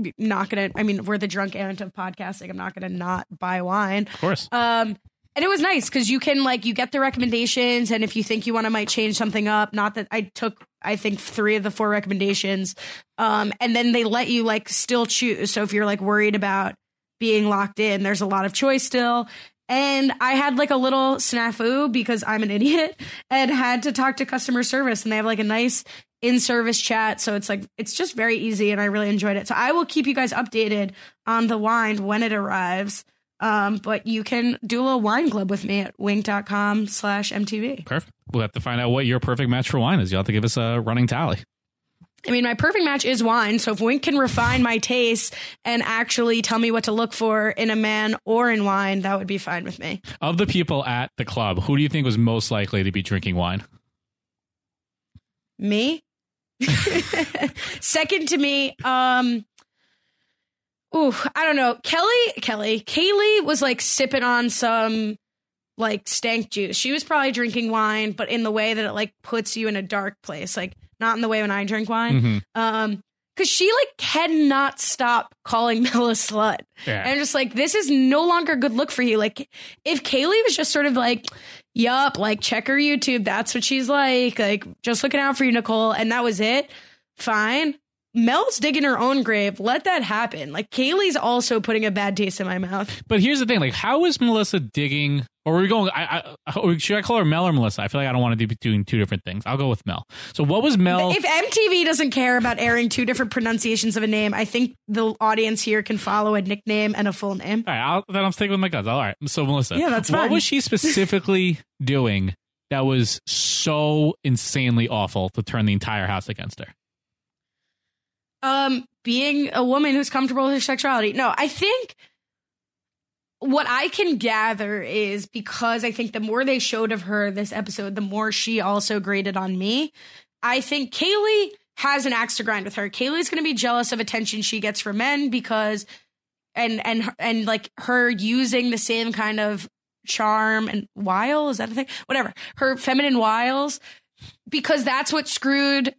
the drunk aunt of podcasting. I'm not going to not buy wine. Of course. And it was nice because you can you get the recommendations. And if you think you might change something up, not that I took, I think 3 of the 4 recommendations. And then they let you still choose. So if you're worried about being locked in, there's a lot of choice still. And I had a little snafu because I'm an idiot and had to talk to customer service, and they have a nice in-service chat. So it's just very easy, and I really enjoyed it. So I will keep you guys updated on the wine when it arrives. But you can do a little wine club with me at winc.com/MTV. Perfect. We'll have to find out what your perfect match for wine is. You'll have to give us a running tally. My perfect match is wine. So if Winc can refine my taste and actually tell me what to look for in a man or in wine, that would be fine with me. Of the people at the club, who do you think was most likely to be drinking wine? Me? Second to me, I don't know. Kaylee was like sipping on some like stank juice. She was probably drinking wine, but in the way that it like puts you in a dark place, like not in the way when I drink wine. Because she like cannot stop calling Mel a slut. Yeah. And I'm just like, this is no longer a good look for you. Like if Kaylee was just sort of like, yup, like check her YouTube. That's what she's like just looking out for you, Nicole. And that was it. Fine. Mel's digging her own grave. Let that happen. Like Kaylee's also putting a bad taste in my mouth. But here's the thing: like, how is Melissa digging? Or are we going? Should I call her Mel or Melissa? I feel like I don't want to be doing two different things. I'll go with Mel. So what was Mel? If MTV doesn't care about airing two different pronunciations of a name, I think the audience here can follow a nickname and a full name. All right, then I'm sticking with my guns. All right. So Melissa, yeah, that's fine. What was she specifically doing that was so insanely awful to turn the entire house against her? Being a woman who's comfortable with her sexuality. No, I think what I can gather is because I think the more they showed of her this episode, the more she also grated on me. I think Kaylee has an axe to grind with her. Kaylee's going to be jealous of attention she gets from men because, and like her using the same kind of charm and wile, is that a thing? Whatever. Her feminine wiles, because that's what screwed,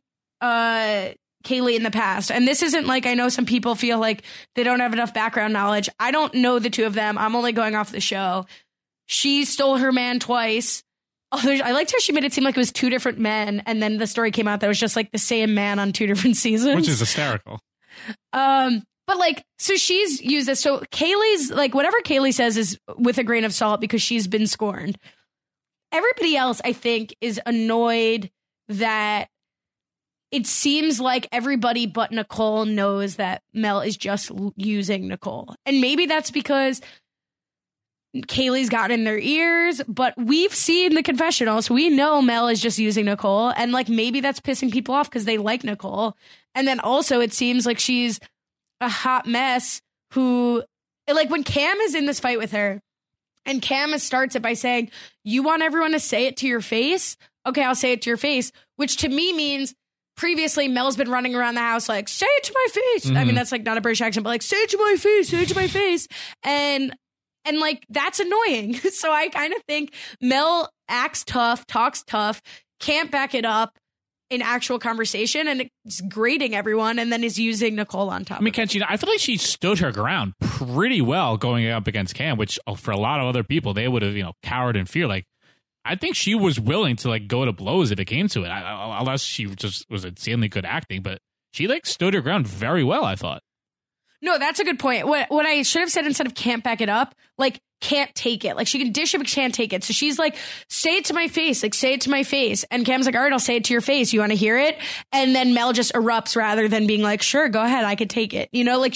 Kaylee in the past. And this isn't like, I know some people feel like they don't have enough background knowledge. I don't know the two of them. I'm only going off the show. She stole her man twice. I liked how she made it seem like it was two different men. And then the story came out that it was just like the same man on two different seasons. Which is hysterical. But like, so she's used this. So Kaylee's like, whatever Kaylee says is with a grain of salt because she's been scorned. Everybody else, I think, is annoyed that it seems like everybody but Nicole knows that Mel is just using Nicole. And maybe that's because Kaylee's gotten in their ears, but we've seen the confessional, so we know Mel is just using Nicole. And like maybe that's pissing people off because they like Nicole. And then also it seems like she's a hot mess who, like when Cam is in this fight with her, and Cam starts it by saying, you want everyone to say it to your face? Okay, I'll say it to your face, which to me means previously, Mel's been running around the house like, say it to my face. Mm-hmm. I mean, that's like not a British accent, but like, say it to my face, say it to my face. And like, that's annoying. So I kind of think Mel acts tough, talks tough, can't back it up in actual conversation, and it's grating everyone, and then is using Nicole on top. I mean, Kenshi, I feel like she stood her ground pretty well going up against Cam, which for a lot of other people, they would have, cowered in fear. Like, I think she was willing to like go to blows if it came to it, unless she just was insanely good acting. But she like stood her ground very well, I thought. No, that's a good point. What I should have said instead of can't back it up, like can't take it. Like she can dish it, but can't take it. So she's like, say it to my face, like say it to my face. And Cam's like, all right, I'll say it to your face. You want to hear it? And then Mel just erupts rather than being like, sure, go ahead, I could take it. Like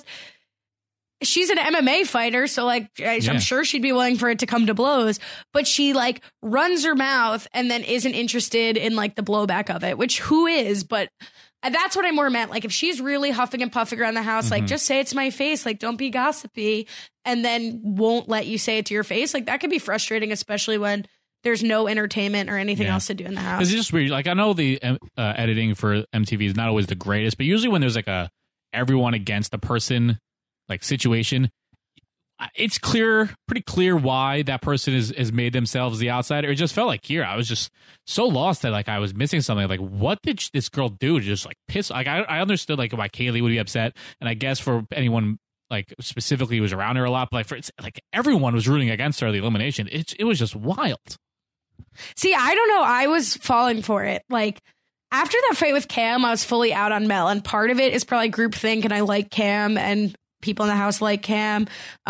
she's an MMA fighter, so like I'm sure she'd be willing for it to come to blows, but she like runs her mouth and then isn't interested in like the blowback of it, which who is, but that's what I more meant. Like if she's really huffing and puffing around the house, like just say it to my face, like don't be gossipy, and then won't let you say it to your face. Like that could be frustrating, especially when there's no entertainment or anything else to do in the house. It's just weird. Like I know the editing for MTV is not always the greatest, but usually when there's like a everyone against the person like situation, it's pretty clear why that person has made themselves the outsider. It just felt like here I was just so lost that like I was missing something. Like what did this girl do to just like piss? Like I understood like why Kaylee would be upset, and I guess for anyone like specifically who was around her a lot, but like for like everyone was rooting against her. The elimination, it was just wild. See, I don't know. I was falling for it. Like after that fight with Cam, I was fully out on Mel, and part of it is probably groupthink, and I like Cam and people in the house like Cam.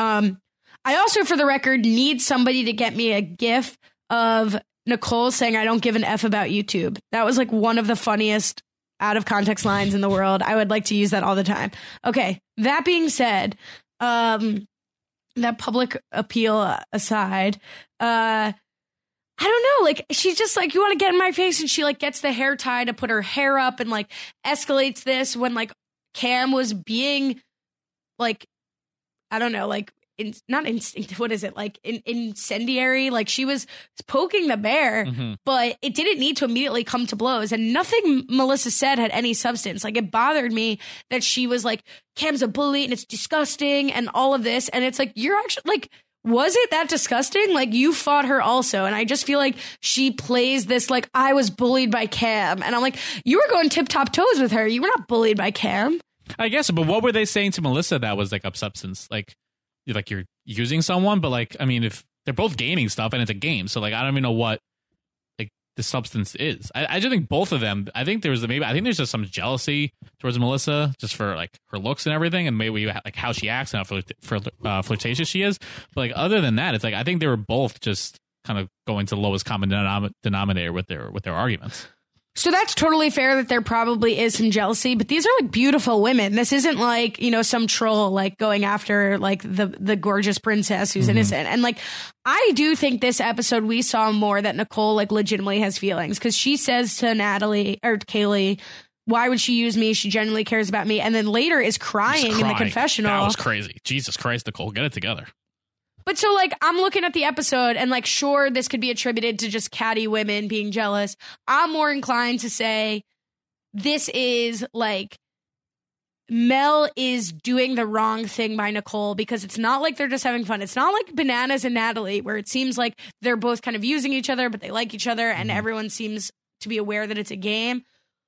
I also, for the record, need somebody to get me a GIF of Nicole saying, I don't give an F about YouTube. That was like one of the funniest out of context lines in the world. I would like to use that all the time. Okay. That being said, that public appeal aside, I don't know, like she's just like, you want to get in my face, and she like gets the hair tie to put her hair up and like escalates this when like Cam was being like, I don't know, like not instinct. What is it like? Incendiary. Like she was poking the bear, but it didn't need to immediately come to blows. And nothing Melissa said had any substance. Like it bothered me that she was like, Cam's a bully and it's disgusting and all of this. And it's like, you're actually like, was it that disgusting? Like you fought her also. And I just feel like she plays this like I was bullied by Cam. And I'm like, you were going tip top toes with her. You were not bullied by Cam. I guess, but what were they saying to Melissa that was like of substance? Like you're using someone, but like, I mean, if they're both gaining stuff and it's a game. So like, I don't even know what like the substance is. I just think both of them, I think there's just some jealousy towards Melissa just for like her looks and everything. And maybe like how she acts and how flirtatious she is. But like, other than that, it's like, I think they were both just kind of going to the lowest common denominator with their arguments. So that's totally fair that there probably is some jealousy, but these are like beautiful women. This isn't like, you know, some troll like going after like the gorgeous princess who's innocent. And like, I do think this episode we saw more that Nicole like legitimately has feelings because she says to Natalie or Kaylee, why would she use me? She genuinely cares about me. And then later is crying in the confessional. That was crazy. Jesus Christ, Nicole, get it together. But so, like, I'm looking at the episode and, like, sure, this could be attributed to just catty women being jealous. I'm more inclined to say this is, like, Mel is doing the wrong thing by Nicole because it's not like they're just having fun. It's not like Bananas and Natalie where it seems like they're both kind of using each other, but they like each other and everyone seems to be aware that it's a game.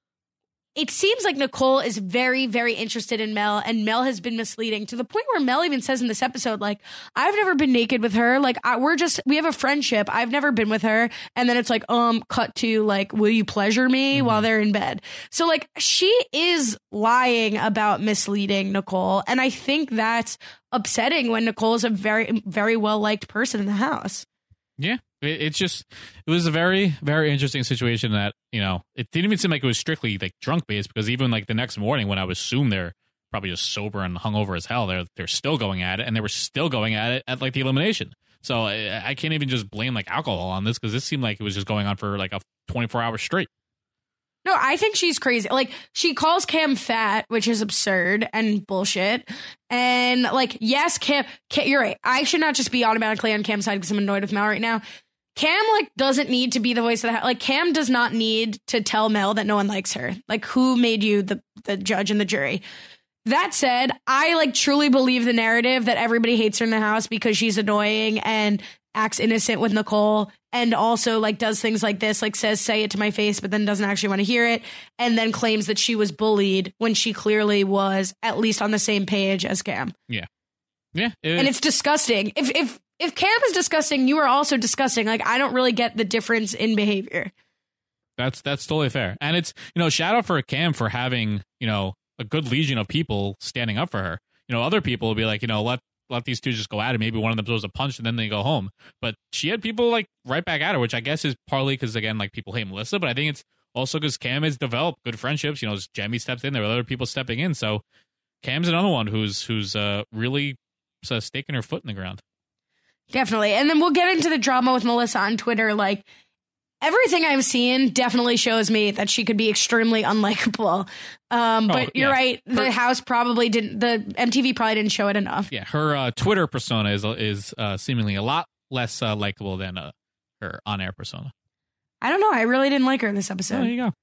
It seems like Nicole is very, very interested in Mel, and Mel has been misleading to the point where Mel even says in this episode, like, I've never been naked with her. Like, we have a friendship. I've never been with her. And then it's like, cut to like, will you pleasure me while they're in bed? So like, she is lying about misleading Nicole. And I think that's upsetting when Nicole is a very, very well-liked person in the house. Yeah. It was a very, very interesting situation that, you know, it didn't even seem like it was strictly like drunk based because even like the next morning when I would assume they're probably just sober and hungover as hell, they're still going at it and they were still going at it at like the elimination. So I can't even just blame like alcohol on this because this seemed like it was just going on for like a 24 hours straight. No, I think she's crazy. Like, she calls Cam fat, which is absurd and bullshit. And like, yes, Cam, you're right. I should not just be automatically on Cam's side because I'm annoyed with Mel right now. Cam, like, doesn't need to be the voice of the house. Like, Cam does not need to tell Mel that no one likes her. Like, who made you the judge and the jury? That said, I, like, truly believe the narrative that everybody hates her in the house because she's annoying and acts innocent with Nicole and also, like, does things like this, like, says, say it to my face, but then doesn't actually want to hear it, and then claims that she was bullied when she clearly was at least on the same page as Cam. Yeah. Yeah. And it's disgusting. If Cam is disgusting, you are also disgusting. Like, I don't really get the difference in behavior. That's totally fair. And it's, you know, shout out for Cam for having, you know, a good legion of people standing up for her. You know, other people will be like, you know, let these two just go at it. Maybe one of them throws a punch and then they go home. But she had people like right back at her, which I guess is partly because, again, like people hate Melissa, but I think it's also because Cam has developed good friendships. You know, Jamie steps in, there were other people stepping in. So Cam's another one who's really staking her foot in the ground. Definitely. And then we'll get into the drama with Melissa on Twitter. Like, everything I've seen definitely shows me that she could be extremely unlikable. But you're right. The house probably didn't, the MTV probably didn't show it enough. Yeah. Her Twitter persona is seemingly a lot less likable than her on-air persona. I don't know. I really didn't like her in this episode. Oh, there you go.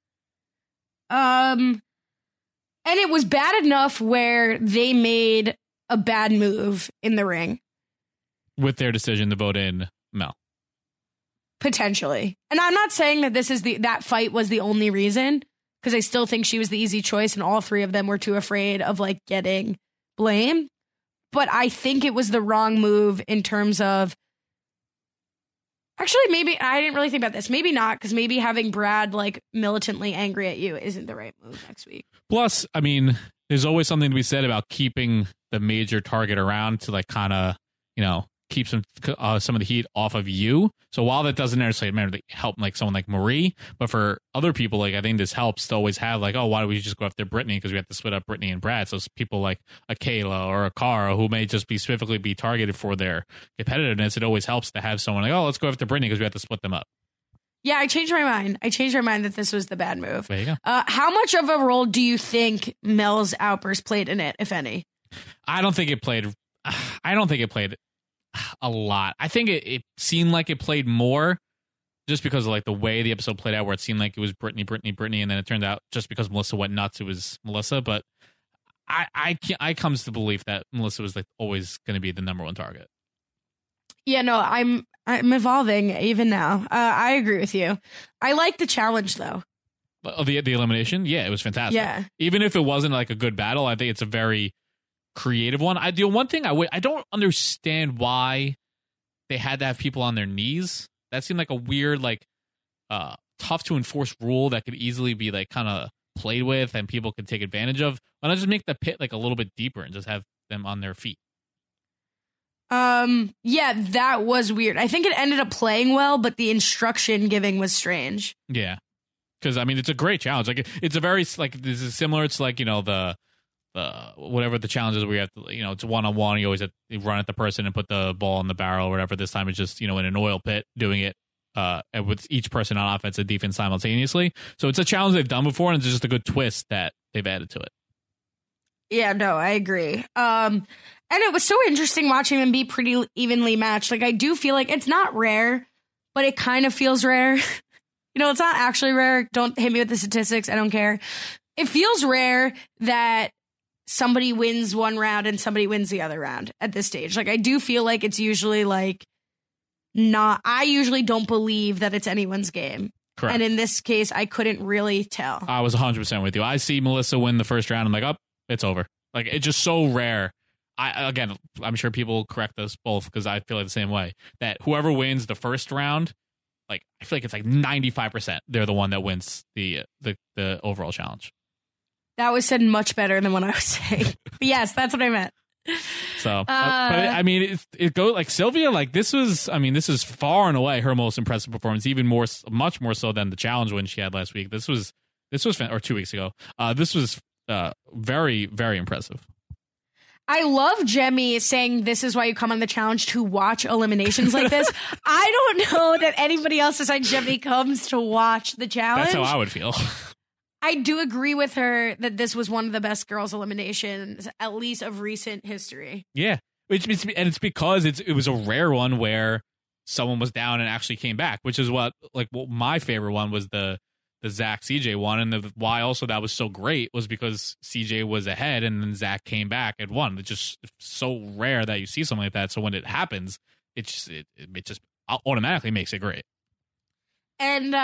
And it was bad enough where they made a bad move in the ring. With their decision to vote in Mel. Potentially. And I'm not saying that that fight was the only reason, because I still think she was the easy choice and all three of them were too afraid of like getting blame. But I think it was the wrong move in terms of, actually, maybe I didn't really think about this. Maybe not, because maybe having Brad like militantly angry at you isn't the right move next week. Plus, I mean, there's always something to be said about keeping the major target around to like kind of, you know, keep some of the heat off of you. So while that doesn't necessarily help like someone like Marie, but for other people, like I think this helps to always have like, oh, why don't we just go after Brittany because we have to split up Brittany and Brad. So people like a Kayla or a Cara who may just be specifically be targeted for their competitiveness. It always helps to have someone like, oh, let's go after Brittany because we have to split them up. Yeah, I changed my mind. I changed my mind that this was the bad move. There you go. How much of a role do you think Mel's outburst played in it, if any? I don't think it played I don't think it played a lot. I think it seemed like it played more just because of like the way the episode played out, where it seemed like it was Brittany, and then it turned out just because Melissa went nuts, it was Melissa. But I comes to the belief that Melissa was like always going to be the number one target. Yeah, no, I'm evolving even now. I agree with you. I like the challenge though. The elimination, yeah, it was fantastic. Yeah, even if it wasn't like a good battle, I think it's a very creative one. I do one thing I don't understand why they had to have people on their knees. That seemed like a weird, like, tough to enforce rule that could easily be like kind of played with and people could take advantage of. Why not just make the pit like a little bit deeper and just have them on their feet? Yeah, that was weird. I think it ended up playing well, but the instruction giving was strange. Yeah, because I mean, it's a great challenge. Like, it's a very like this is similar to like the whatever the challenges where you have to, it's 1-on-1. You always have to run at the person and put the ball in the barrel or whatever. This time it's just, in an oil pit doing it with each person on offense and defense simultaneously. So it's a challenge they've done before, and it's just a good twist that they've added to it. Yeah, no, I agree. And it was so interesting watching them be pretty evenly matched. Like, I do feel like it's not rare, but it kind of feels rare. It's not actually rare. Don't hit me with the statistics. I don't care. It feels rare that somebody wins one round and somebody wins the other round at this stage. Like, I do feel like it's usually like I usually don't believe that it's anyone's game. Correct. And in this case, I couldn't really tell. I was 100% with you. I see Melissa win the first round. I'm like, oh, it's over. Like, it's just so rare. I'm sure people correct us both because I feel like the same way, that whoever wins the first round, like, I feel like it's like 95%. They're the one that wins the overall challenge. That was said much better than what I was saying. But yes, that's what I meant. So, but I mean, it goes like Sylvia. Like, this is far and away her most impressive performance, much more so than the challenge win she had last week. This was or 2 weeks ago. This was very, very impressive. I love Jemmy saying this is why you come on the challenge to watch eliminations like this. I don't know that anybody else besides Jemmy comes to watch the challenge. That's how I would feel. I do agree with her that this was one of the best girls' eliminations, at least of recent history. Yeah, it's because it was a rare one where someone was down and actually came back, which is what my favorite one was the Zach CJ one, and why also that was so great was because CJ was ahead and then Zach came back and won. It's just so rare that you see something like that. So when it happens, it just automatically makes it great. And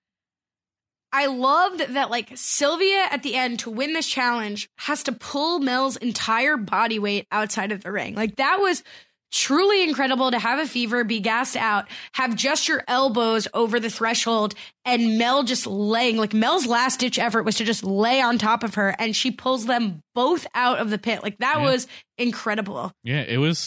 I loved that, like, Sylvia at the end to win this challenge has to pull Mel's entire body weight outside of the ring. Like, that was truly incredible to have a fever, be gassed out, have just your elbows over the threshold, and Mel just laying, like, Mel's last ditch effort was to just lay on top of her, and she pulls them both out of the pit. Like, that was incredible. Yeah, it was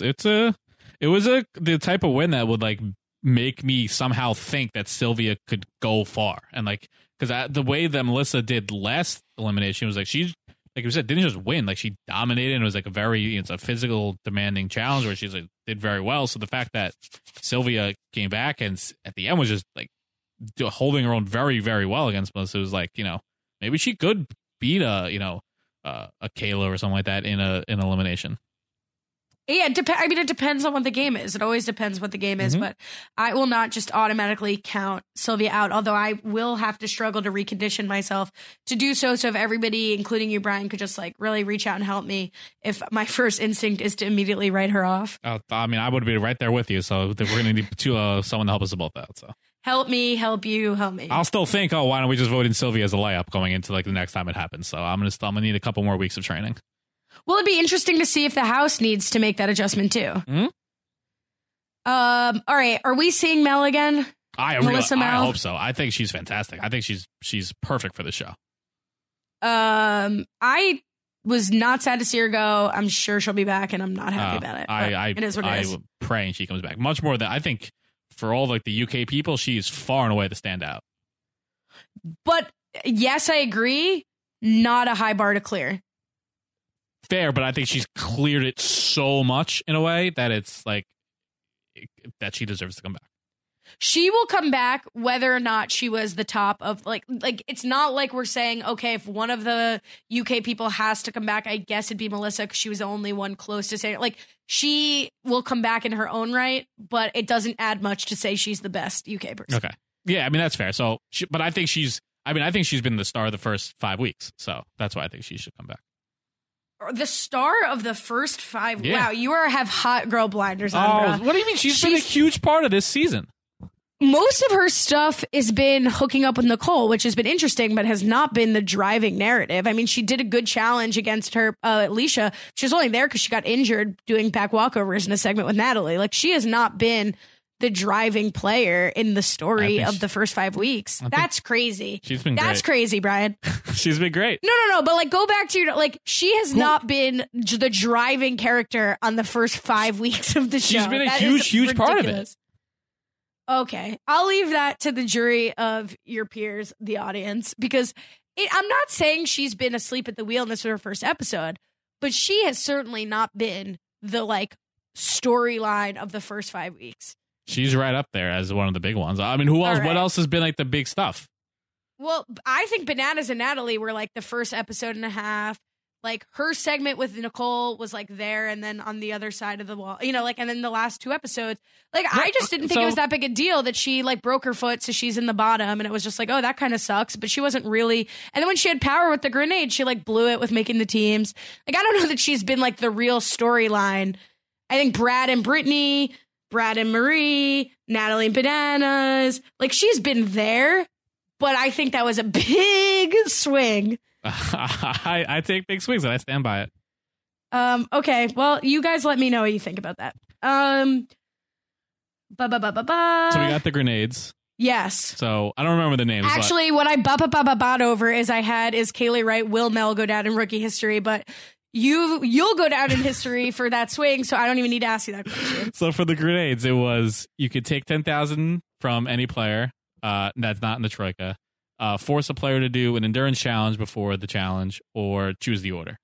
the type of win that would, like, make me somehow think that Sylvia could go far. And, like, because the way that Melissa did last elimination was like like you said, didn't just win. Like, she dominated, and it was like it's a physical demanding challenge where she's like did very well. So the fact that Sylvia came back and at the end was just like holding her own very, very well against Melissa, it was like, maybe she could beat a Kayla or something like that in an elimination. Yeah, it depends on what the game is. It always depends what the game is, but I will not just automatically count Sylvia out, although I will have to struggle to recondition myself to do so. So if everybody, including you, Brian, could just like really reach out and help me, if my first instinct is to immediately write her off. I mean, I would be right there with you. So we're going to need someone to help us about that. So help me, help you, help me. I'll still think, why don't we just vote in Sylvia as a layup going into like the next time it happens? So I'm gonna need a couple more weeks of training. Well, it'd be interesting to see if the house needs to make that adjustment too. Mm-hmm. All right, are we seeing Mel again? I hope so. I think she's fantastic. I think she's perfect for the show. I was not sad to see her go. I'm sure she'll be back, and I'm not happy about it. It is what it is. I'm praying she comes back. Much more than I think for all like the UK people, she is far and away the standout. But yes, I agree. Not a high bar to clear. Fair, but I think she's cleared it so much in a way that it's like that she deserves to come back. She will come back whether or not she was the top of like it's not like we're saying, okay, if one of the UK people has to come back, I guess it'd be Melissa because she was the only one close to saying it. Like she will come back in her own right, but it doesn't add much to say she's the best UK person. Okay. Yeah, I mean that's fair. So but I think she's been the star of the first 5 weeks. So that's why I think she should come back. The star of the first 5. Yeah. Wow, you have hot girl blinders on, bro. What do you mean? She's been a huge part of this season. Most of her stuff has been hooking up with Nicole, which has been interesting, but has not been the driving narrative. I mean, she did a good challenge against her, Alicia. She was only there because she got injured doing back walkovers in a segment with Natalie. Like, she has not been the driving player in the story of the first 5 weeks. That's crazy. She's been That's great. crazy, Brian. She's been great. No. But like, go back to your, like, she has not been the driving character on the first 5 weeks of the show. She's been a huge part of it. Okay. I'll leave that to the jury of your peers, the audience, because I'm not saying she's been asleep at the wheel and this is her first episode, but she has certainly not been the like storyline of the first 5 weeks. She's right up there as one of the big ones. I mean, who else? Right. What else has been like the big stuff? Well, I think Bananas and Natalie were like the first episode and a half. Like her segment with Nicole was like there and then on the other side of the wall, you know, like, and then the last 2 episodes, like, I just didn't think it was that big a deal that she like broke her foot. So she's in the bottom and it was just like, oh, that kind of sucks. But she wasn't really. And then when she had power with the grenade, she like blew it with making the teams. Like, I don't know that she's been like the real storyline. I think Brad and Brittany, Brad and Marie, Natalie and Bananas, like she's been there, but I think that was a big swing. I take big swings and I stand by it. Okay. Well, you guys let me know what you think about that. So we got the grenades. Yes. So I don't remember the names. Actually, what I bought over is Kaylee Wright will Mel go down in rookie history, but you'll go down in history for that swing, so I don't even need to ask you that question. So for the grenades, it was you could take 10,000 from any player that's not in the Troika. Force a player to do an endurance challenge before the challenge, or choose the order.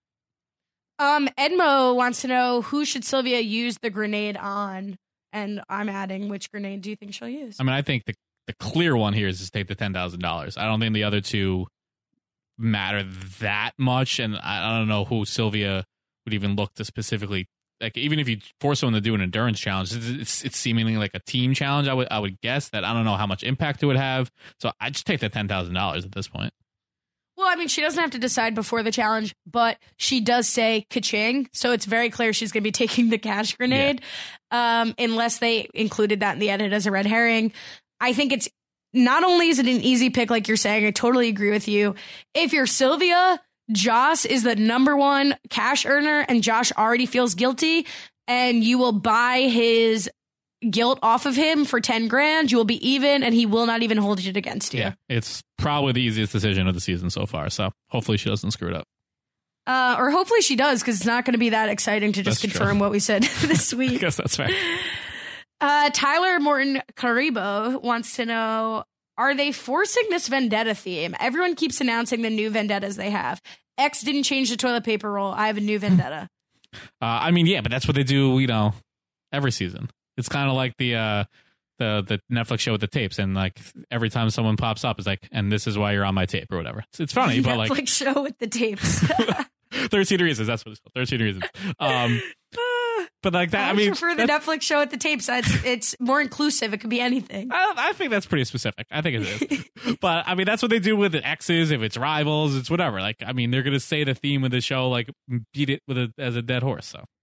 Edmo wants to know who should Sylvia use the grenade on, and I'm adding which grenade do you think she'll use? I mean, I think the clear one here is to take the $10,000. I don't think the other two matter that much, and I don't know who Sylvia would even look to specifically. Like, even if you force someone to do an endurance challenge, it's seemingly like a team challenge. I would guess that. I don't know how much impact it would have. So I just take the $10,000 at this point. Well, I mean, she doesn't have to decide before the challenge, but she does say ka-ching. So it's very clear she's going to be taking the cash grenade, unless they included that in the edit as a red herring. I think it's not only is it an easy pick, like you're saying, I totally agree with you. If you're Sylvia, Joss is the number one cash earner and Josh already feels guilty, and you will buy his guilt off of him for 10 grand. You will be even and he will not even hold it against you. Yeah, it's probably the easiest decision of the season so far. So hopefully she doesn't screw it up. Or hopefully she does, because it's not going to be that exciting to just confirm what we said this week. I guess that's fair. Tyler Morton Caribo wants to know, are they forcing this vendetta theme? Everyone keeps announcing the new vendettas they have. X didn't change the toilet paper roll. I have a new vendetta. I mean, yeah, but that's what they do, you know, every season. It's kind of like the Netflix show with the tapes, and like every time someone pops up, it's like, and this is why you're on my tape or whatever. It's funny, but like Netflix show with the tapes. 13 Reasons. That's what it's called. 13 Reasons. But like that, I mean, prefer the Netflix show with the tapes. It's more inclusive. It could be anything. I think that's pretty specific. I think it is. But I mean, that's what they do with the X's. If it's rivals, it's whatever. Like, I mean, they're gonna say the theme of the show, like beat it with as a dead horse. So,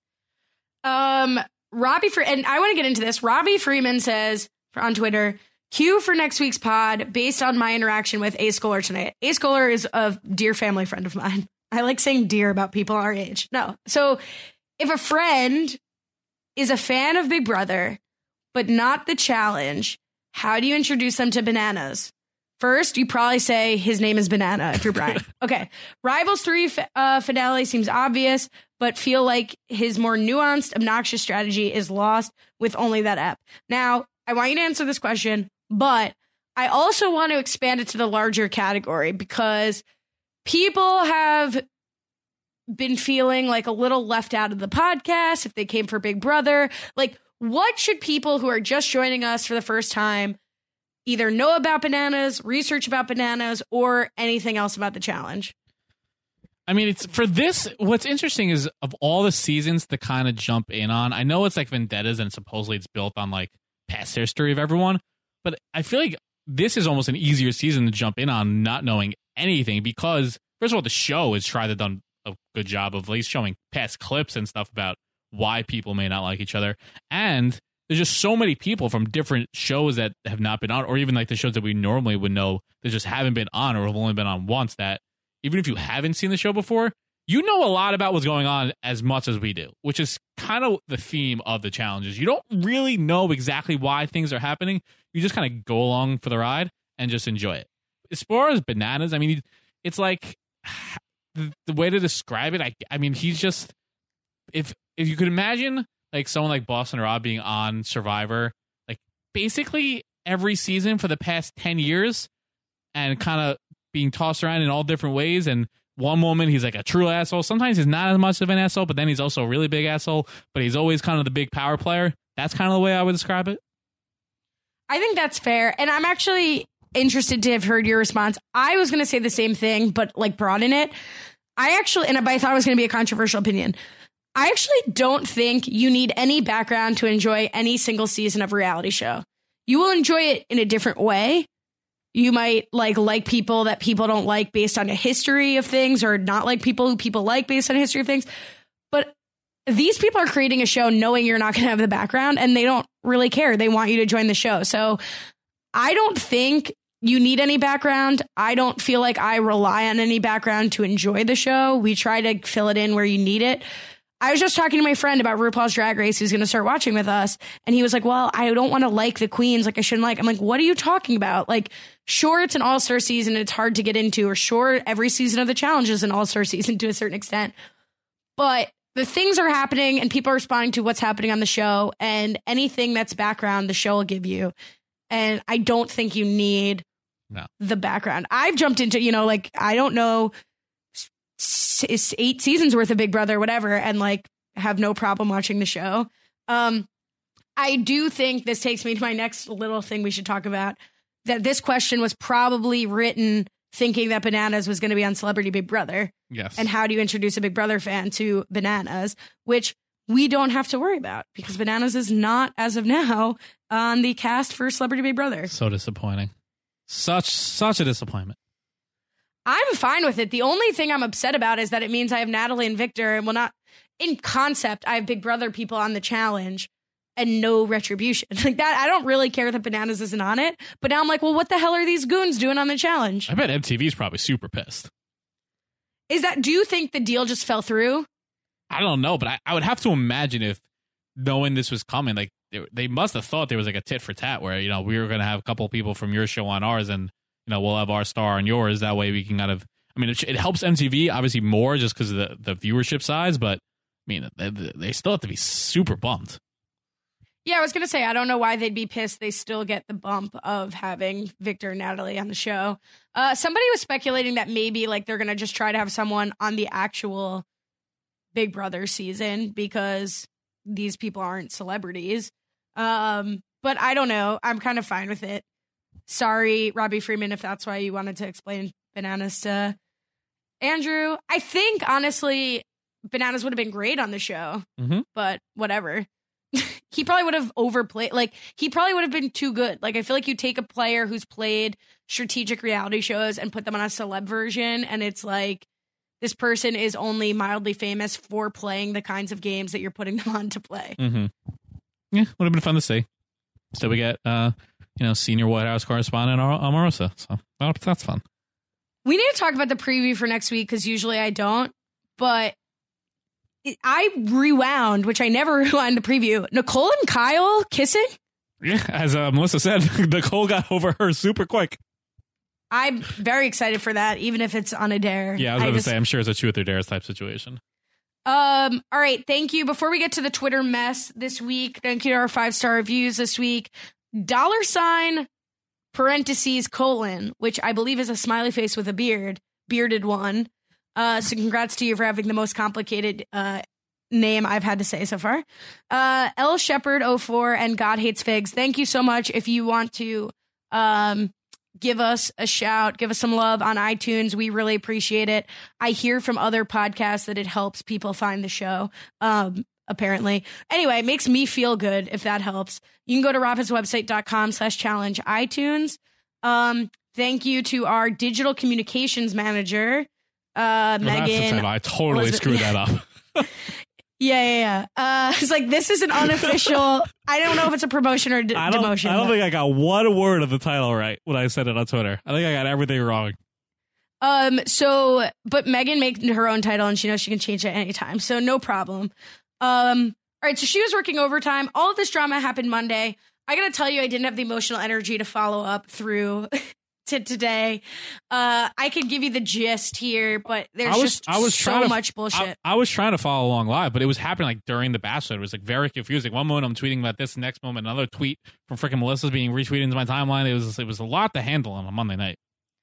Robbie and I want to get into this. Robbie Freeman says on Twitter, cue for next week's pod based on my interaction with Ace Kohler tonight. Ace Kohler is a dear family friend of mine. I like saying dear about people our age. No, so. If a friend is a fan of Big Brother, but not the challenge, how do you introduce them to Bananas? First, you probably say his name is Banana if you're Brian. Okay. Rivals 3 finale seems obvious, but feel like his more nuanced, obnoxious strategy is lost with only that app. Now, I want you to answer this question, but I also want to expand it to the larger category, because people have been feeling like a little left out of the podcast if they came for Big Brother. Like, what should people who are just joining us for the first time either know about bananas, research about bananas, or anything else about the challenge? I mean, it's for this. What's interesting is of all the seasons to kind of jump in on. I know it's like Vendettas and supposedly it's built on like past history of everyone, but I feel like this is almost an easier season to jump in on not knowing anything because first of all, the show has tried to done a good job of at least showing past clips and stuff about why people may not like each other, and there's just so many people from different shows that have not been on, or even like the shows that we normally would know that just haven't been on or have only been on once, that even if you haven't seen the show before, you know a lot about what's going on as much as we do, which is kind of the theme of the challenges. You don't really know exactly why things are happening. You just kind of go along for the ride and just enjoy it. As far as bananas, I mean, it's like the way to describe it. I mean, he's just, if you could imagine like someone like Boston Rob being on Survivor, like basically every season for the past 10 years and kind of being tossed around in all different ways. And one moment he's like a true asshole. Sometimes he's not as much of an asshole, but then he's also a really big asshole, but he's always kind of the big power player. That's kind of the way I would describe it. I think that's fair. And I'm actually interested to have heard your response. I was going to say the same thing, but like broaden it. I thought it was going to be a controversial opinion. I actually don't think you need any background to enjoy any single season of a reality show. You will enjoy it in a different way. You might like people that people don't like based on a history of things, or not like people who people like based on a history of things. But these people are creating a show knowing you're not going to have the background, and they don't really care. They want you to join the show. So I don't think you need any background. I don't feel like I rely on any background to enjoy the show. We try to fill it in where you need it. I was just talking to my friend about RuPaul's Drag Race, who's going to start watching with us. And he was like, well, I don't want to like the queens. Like, I shouldn't like. I'm like, what are you talking about? Like, sure, it's an all-star season. It's hard to get into. Or sure, every season of the challenge is an all-star season to a certain extent. But the things are happening and people are responding to what's happening on the show. And anything that's background, the show will give you. And I don't think you need the background. I've jumped into, like, I don't know, 8 seasons worth of Big Brother, whatever, and like have no problem watching the show. I do think this takes me to my next little thing we should talk about, that this question was probably written thinking that Bananas was going to be on Celebrity Big Brother. Yes. And how do you introduce a Big Brother fan to Bananas, which we don't have to worry about because Bananas is not, as of now, on the cast for Celebrity Big Brother. So disappointing. Such a disappointment. I'm fine with it. The only thing I'm upset about is that it means I have Natalie and Victor, and not in concept, I have Big Brother people on the challenge and no retribution. Like that, I don't really care that Bananas isn't on it. But now I'm like, well, what the hell are these goons doing on the challenge? I bet MTV's probably super pissed. Do you think the deal just fell through? I don't know, but I would have to imagine if knowing this was coming, like they must have thought there was like a tit for tat where, we were going to have a couple people from your show on ours and, we'll have our star on yours. That way we can kind of, it helps MTV obviously more just because of the viewership size, but they still have to be super bummed. Yeah, I was going to say, I don't know why they'd be pissed. They still get the bump of having Victor and Natalie on the show. Somebody was speculating that maybe like they're going to just try to have someone on the actual Big Brother season because these people aren't celebrities. But I don't know. I'm kind of fine with it. Sorry, Robbie Freeman, if that's why you wanted to explain Bananas to Andrew. I think, honestly, Bananas would have been great on the show, but whatever. He probably would have overplayed. Like, he probably would have been too good. Like, I feel like you take a player who's played strategic reality shows and put them on a celeb version, and it's like, this person is only mildly famous for playing the kinds of games that you're putting them on to play. Mm-hmm. Yeah, would have been fun to see. So we get, senior White House correspondent Omarosa. So that's fun. We need to talk about the preview for next week because usually I don't. But I rewound, which I never rewind the preview. Nicole and Kyle kissing? Yeah, as Melissa said, Nicole got over her super quick. I'm very excited for that, even if it's on a dare. Yeah, I was going to say, I'm sure it's a truth or dares type situation. All right, thank you. Before we get to the Twitter mess this week, thank you to our 5-star reviews this week. $, parentheses, : which I believe is a smiley face with a bearded one. So congrats to you for having the most complicated name I've had to say so far. L Shepherd 04 and God Hates Figs. Thank you so much. If you want to give us a shout, give us some love on iTunes, we really appreciate it. I hear from other podcasts that it helps people find the show. Apparently. Anyway, it makes me feel good if that helps. You can go to raphaelswebsite.com/challenge iTunes. Thank you to our digital communications manager, Megan. I totally screwed that up. Yeah. It's like, this is an unofficial. I don't know if it's a promotion or demotion. I don't think I got one word of the title right when I said it on Twitter. I think I got everything wrong. But Megan made her own title and she knows she can change it anytime. So no problem. All right. So she was working overtime. All of this drama happened Monday. I got to tell you, I didn't have the emotional energy to follow up through to today. I could give you the gist here, but there's so much bullshit. I was trying to follow along live, but it was happening like during the Bachelor. It was like very confusing. One moment I'm tweeting about this, next moment another tweet from freaking Melissa's being retweeted into my timeline. It was a lot to handle on a Monday night.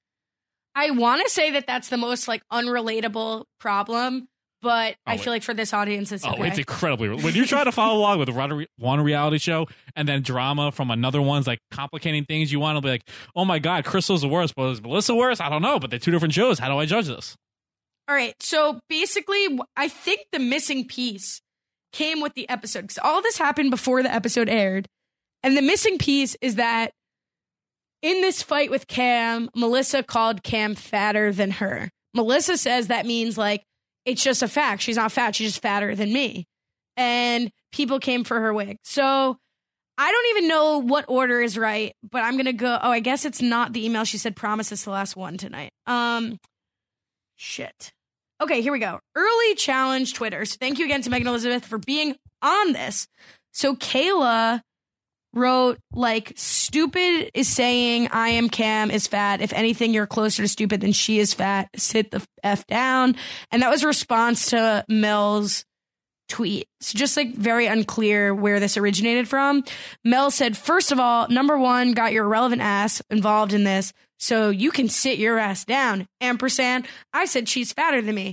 I want to say that that's the most like unrelatable problem, but I feel like for this audience, it's okay. It's incredibly when you try to follow along with one reality show and then drama from another one's like complicating things. You want to be like, oh my God, Crystal's the worst, but is Melissa worse? I don't know, but they're two different shows. How do I judge this? All right, so basically, I think the missing piece came with the episode because all this happened before the episode aired, and the missing piece is that in this fight with Cam, Melissa called Cam fatter than her. Melissa says that means like, it's just a fact. She's not fat. She's just fatter than me. And people came for her wig. So I don't even know what order is right, but I'm going to go. Oh, I guess it's not the email. She said, promise it's the last one tonight. Shit. Okay, here we go. Early challenge Twitter. So thank you again to Megan Elizabeth for being on this. So Kayla wrote, like, stupid is saying I am Cam is fat. If anything, you're closer to stupid than she is fat. Sit the F down. And that was a response to Mel's tweet. So just like very unclear where this originated from. Mel said, first of all, number one, got your irrelevant ass involved in this. So you can sit your ass down. Ampersand. I said she's fatter than me. ...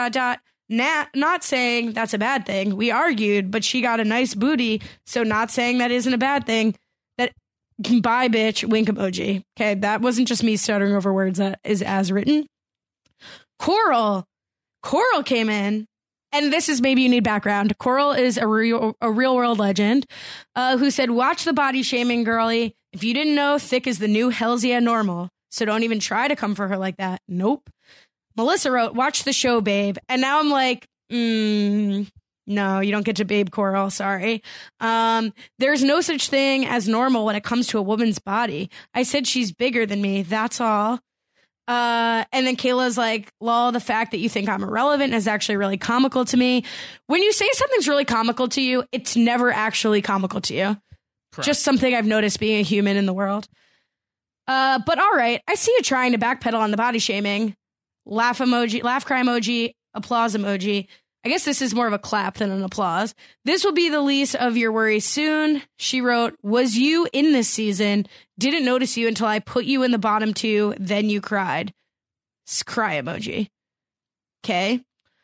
Not saying that's a bad thing. We argued, but she got a nice booty, so not saying that isn't a bad thing. That bye, bitch, wink emoji. Okay, that wasn't just me stuttering over words. That is as written. Coral came in, and this is maybe you need background. Coral is a real world legend who said, watch the body shaming, girly. If you didn't know, thick is the new Hell's Yeah normal, so don't even try to come for her like that. Nope. Melissa wrote, watch the show, babe. And now I'm like, no, you don't get to babe Coral. Sorry. There's no such thing as normal when it comes to a woman's body. I said she's bigger than me. That's all. And then Kayla's like, lol, the fact that you think I'm irrelevant is actually really comical to me. When you say something's really comical to you, it's never actually comical to you. Correct. Just something I've noticed being a human in the world. But all right, I see you trying to backpedal on the body shaming. Laugh emoji, laugh cry emoji, applause emoji. I guess this is more of a clap than an applause. This will be the least of your worries soon. She wrote, was you in this season? Didn't notice you until I put you in the bottom two. Then you cried. Cry emoji. Okay.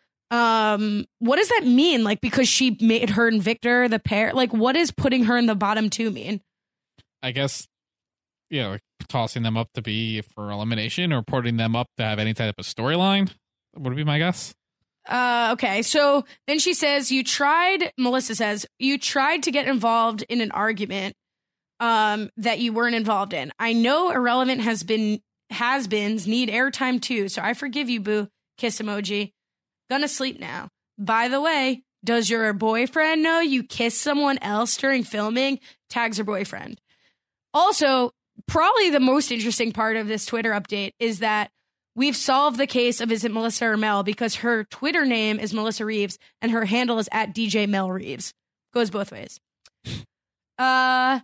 What does that mean? Like, because she made her and Victor the pair? Like, what does putting her in the bottom two mean? I guess, like tossing them up to be for elimination or putting them up to have any type of storyline would be my guess. Okay, so then she says, Melissa says, you tried to get involved in an argument that you weren't involved in. I know irrelevant has-beens need airtime too, so I forgive you, boo. Kiss emoji. Gonna sleep now. By the way, does your boyfriend know you kissed someone else during filming? Tags her boyfriend. Also, probably the most interesting part of this Twitter update is that we've solved the case of is it Melissa or Mel because her Twitter name is Melissa Reeves and her handle is at DJ Mel Reeves. Goes both ways. Then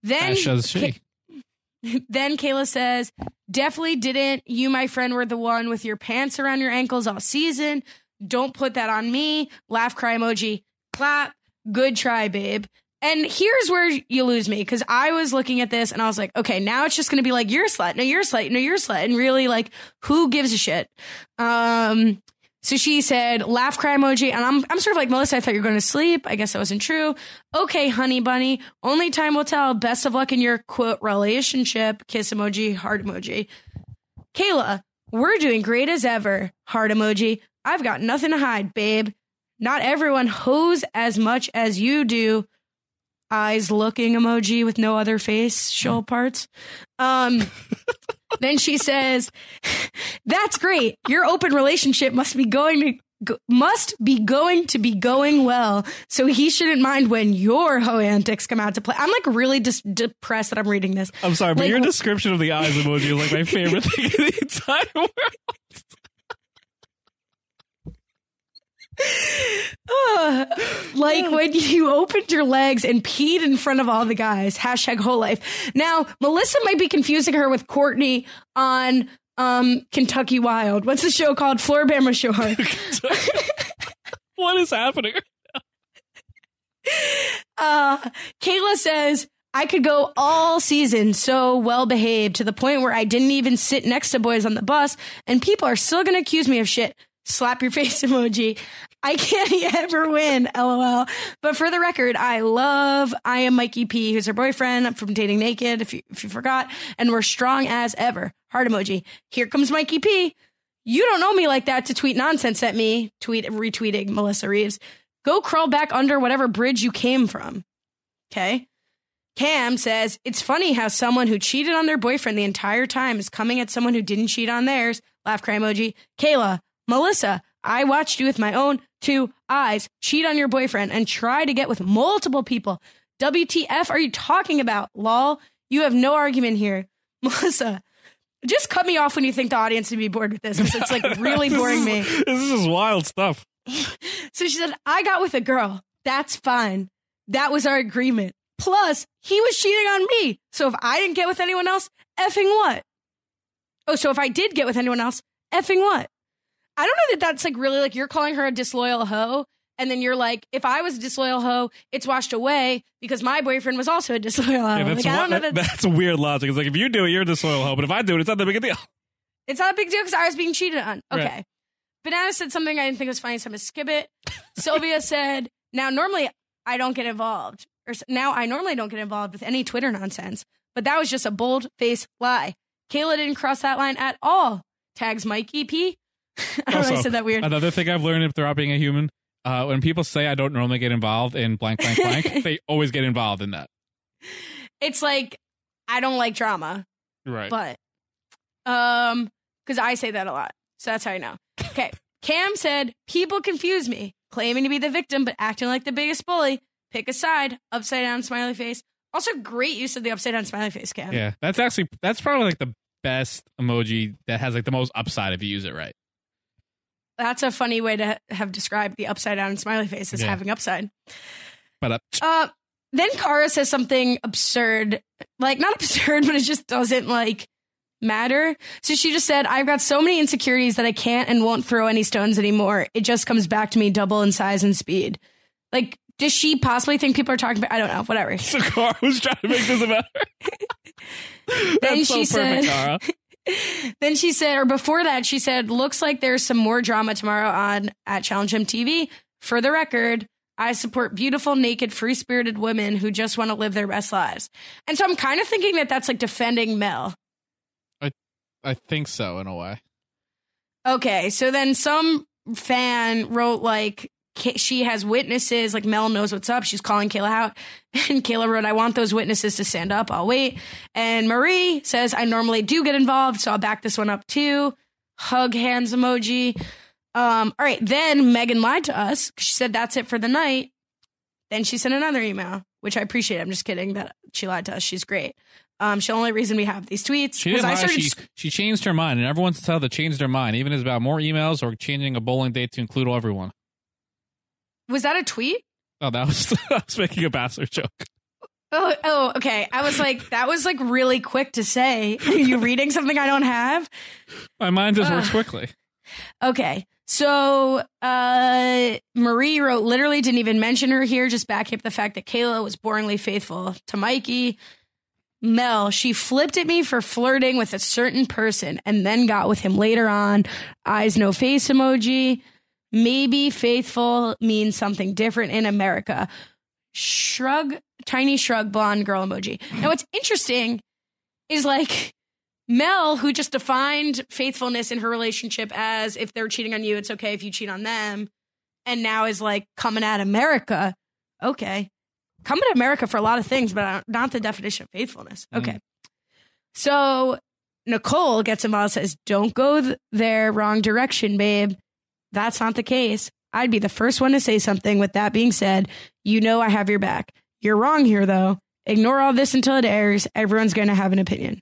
Kayla says, definitely didn't. You, my friend, were the one with your pants around your ankles all season. Don't put that on me. Laugh, cry emoji, clap. Good try, babe. And here's where you lose me, because I was looking at this and I was like, okay, now it's just going to be like, you're a slut. No, you're a slut. No, you're a slut. And really, like, who gives a shit? So she said, laugh cry emoji. And I'm sort of like, Melissa, I thought you were going to sleep. I guess that wasn't true. Okay, honey bunny. Only time will tell. Best of luck in your quote relationship. Kiss emoji, heart emoji. Kayla, we're doing great as ever. Heart emoji. I've got nothing to hide, babe. Not everyone hoes as much as you do. Eyes looking emoji with no other facial parts. Then she says, that's great. Your open relationship must be going to be going well. So he shouldn't mind when your hoe antics come out to play. I'm like really depressed that I'm reading this. I'm sorry, but Like, your description of the eyes emoji is like my favorite thing in the entire world. Like when you opened your legs and peed in front of all the guys. Hashtag whole life. Now, Melissa might be confusing her with Courtney on Kentucky Wild. What's the show called? Floribama Shore. What is happening? Kayla says, I could go all season so well behaved to the point where I didn't even sit next to boys on the bus and people are still going to accuse me of shit. Slap your face emoji. I can't ever win, LOL. But for the record, I am Mikey P, who's her boyfriend from Dating Naked, if you forgot, and we're strong as ever. Heart emoji. Here comes Mikey P. You don't know me like that to tweet nonsense at me. Retweeting Melissa Reeves. Go crawl back under whatever bridge you came from. Okay. Cam says, it's funny how someone who cheated on their boyfriend the entire time is coming at someone who didn't cheat on theirs. Laugh cry emoji. Kayla, Melissa, I watched you with my own 2 eyes cheat on your boyfriend and try to get with multiple people. WTF are you talking about? Lol, you have no argument here. Melissa, just cut me off when you think the audience would be bored with this. It's like really boring me. This is just wild stuff. So she said, I got with a girl. That's fine. That was our agreement. Plus, he was cheating on me. So if I didn't get with anyone else, effing what? Oh, so if I did get with anyone else, effing what? I don't know that that's like really like you're calling her a disloyal hoe. And then you're like, if I was a disloyal hoe, it's washed away because my boyfriend was also a disloyal hoe. Yeah, Like, I don't know that's a weird logic. It's like, if you do it, you're a disloyal hoe. But if I do it, it's not that big a deal. It's not a big deal because I was being cheated on. Okay. Right. Banana said something I didn't think was funny, so I'm going to skip it. Sylvia said, now I normally don't get involved with any Twitter nonsense, but that was just a bold-faced lie. Kayla didn't cross that line at all. Tags Mikey P. I don't know, I said that weird. Another thing I've learned throughout being a human, when people say I don't normally get involved in blank, blank, blank, they always get involved in that. It's like, I don't like drama. Right. But, because I say that a lot. So that's how I know. Okay. Cam said, people confuse me, claiming to be the victim, but acting like the biggest bully. Pick a side, upside down smiley face. Also, great use of the upside down smiley face, Cam. Yeah, that's probably like the best emoji that has like the most upside if you use it right. That's a funny way to have described the upside down smiley face as having upside. But then Kara says something absurd, like not absurd, but it just doesn't like matter. So she just said, I've got so many insecurities that I can't and won't throw any stones anymore. It just comes back to me double in size and speed. Like, does she possibly think people are talking about? I don't know. Whatever. So Kara was trying to make this about her. Then she said, Kara. Then she said, or before that, she said, looks like there's some more drama tomorrow on at Challenge MTV. For the record, I support beautiful, naked, free-spirited women who just want to live their best lives. And so I'm kind of thinking that that's like defending Mel. I think so, in a way. Okay, so then some fan wrote like, she has witnesses, like Mel knows what's up. She's calling Kayla out. And Kayla wrote, I want those witnesses to stand up. I'll wait. And Marie says, I normally do get involved, so I'll back this one up too. Hug hands emoji. All right, then Megan lied to us. She said that's it for the night. Then she sent another email, which I appreciate. I'm just kidding that she lied to us. She's great. She's the only reason we have these tweets. She didn't lie. She changed her mind, and everyone's tell to change their mind, even if it's about more emails or changing a bowling date to include everyone. Was that a tweet? Oh, I was making a Bachelor joke. Oh, okay. I was like, that was like really quick to say. Are you reading something I don't have? My mind just works quickly. Okay. So Marie wrote, literally didn't even mention her here, just backing up the fact that Kayla was boringly faithful to Mikey. Mel, she flipped at me for flirting with a certain person and then got with him later on. Eyes no face emoji. Maybe faithful means something different in America. Shrug, tiny shrug, blonde girl emoji. Now, what's interesting is like Mel, who just defined faithfulness in her relationship as if they're cheating on you, it's okay if you cheat on them, and now is like coming at America. Okay. Coming at America for a lot of things, but not the definition of faithfulness. Okay. So Nicole gets involved and says, don't go there, wrong direction, babe. That's not the case. I'd be the first one to say something. With that being said, you know I have your back. You're wrong here, though. Ignore all this until it airs. Everyone's going to have an opinion.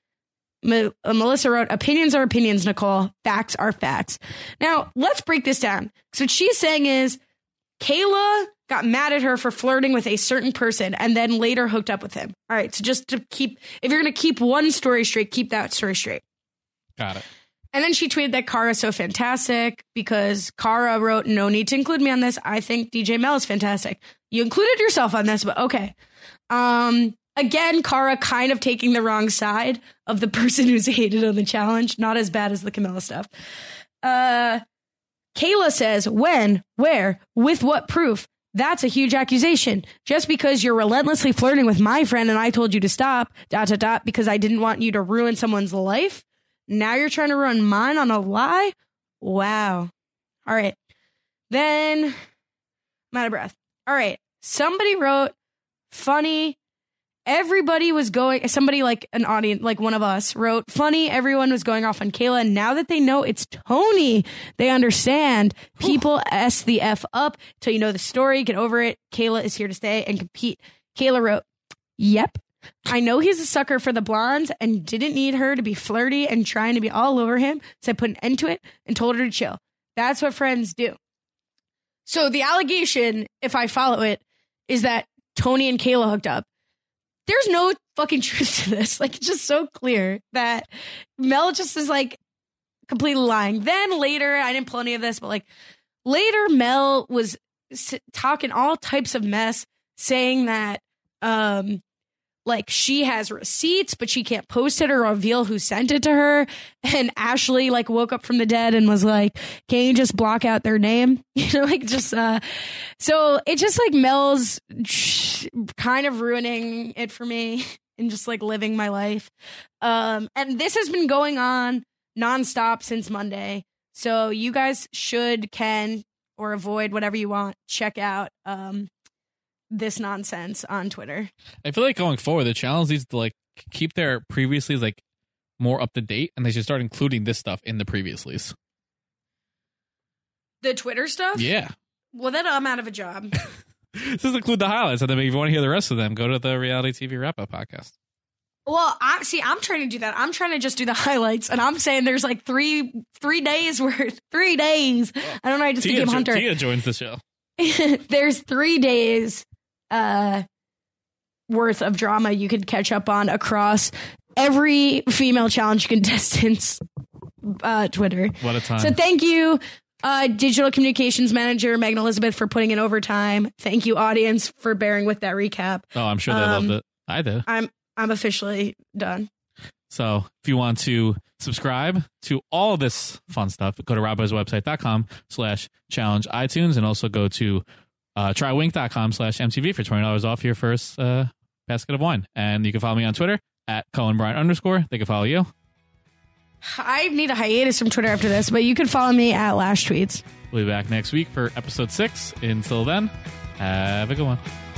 Melissa wrote, opinions are opinions, Nicole. Facts are facts. Now, let's break this down. So what she's saying is Kayla got mad at her for flirting with a certain person and then later hooked up with him. All right, so just to keep, if you're going to keep one story straight, keep that story straight. Got it. And then she tweeted that Kara's so fantastic because Kara wrote, no need to include me on this. I think DJ Mel is fantastic. You included yourself on this, but okay. Again, Kara kind of taking the wrong side of the person who's hated on the challenge. Not as bad as the Camilla stuff. Kayla says, when, where, with what proof? That's a huge accusation. Just because you're relentlessly flirting with my friend and I told you to stop, ... because I didn't want you to ruin someone's life. Now you're trying to ruin mine on a lie? Wow. All right. Then I'm out of breath. All right. Somebody wrote, funny. Everybody was going, somebody like an audience, like one of us wrote, funny. Everyone was going off on Kayla. Now that they know it's Tony, they understand. People S the F up till you know the story. Get over it. Kayla is here to stay and compete. Kayla wrote, yep. I know he's a sucker for the blondes and didn't need her to be flirty and trying to be all over him. So I put an end to it and told her to chill. That's what friends do. So the allegation, if I follow it, is that Tony and Kayla hooked up. There's no fucking truth to this. Like, it's just so clear that Mel just is like completely lying. Then later, I didn't pull any of this, but like later Mel was talking all types of mess, saying that like she has receipts, but she can't post it or reveal who sent it to her. And Ashley like woke up from the dead and was like, can you just block out their name? You know, like just, so it's just like Mel's kind of ruining it for me and just like living my life. And this has been going on nonstop since Monday. So you guys can, or avoid whatever you want, check out, this nonsense on Twitter. I feel like going forward, the challenge needs to like keep their previously like more up to date, and they should start including this stuff in the previouslys. The Twitter stuff? Yeah. Well, then I'm out of a job. Just include the highlights, and then if you want to hear the rest of them, go to the Reality TV Wrap Up podcast. Well, I'm trying to do that. I'm trying to just do the highlights, and I'm saying there's like three days worth. 3 days. I don't know. I just became Hunter. Tia joins the show. There's 3 days worth of drama you could catch up on across every female challenge contestant's Twitter. What a time. So thank you, digital communications manager Megan Elizabeth, for putting in overtime. Thank you, audience, for bearing with that recap. Oh, I'm sure they loved it. I did. I'm officially done. So if you want to subscribe to all this fun stuff, go to robboyswebsite.com/challenge iTunes, and also go to trywink.com/MTV for $20 off your first basket of wine. And you can follow me on Twitter at @CullenBryant_. They can follow you. I need a hiatus from Twitter after this, but you can follow me at Lash Tweets. We'll be back next week for episode 6. Until then, have a good one.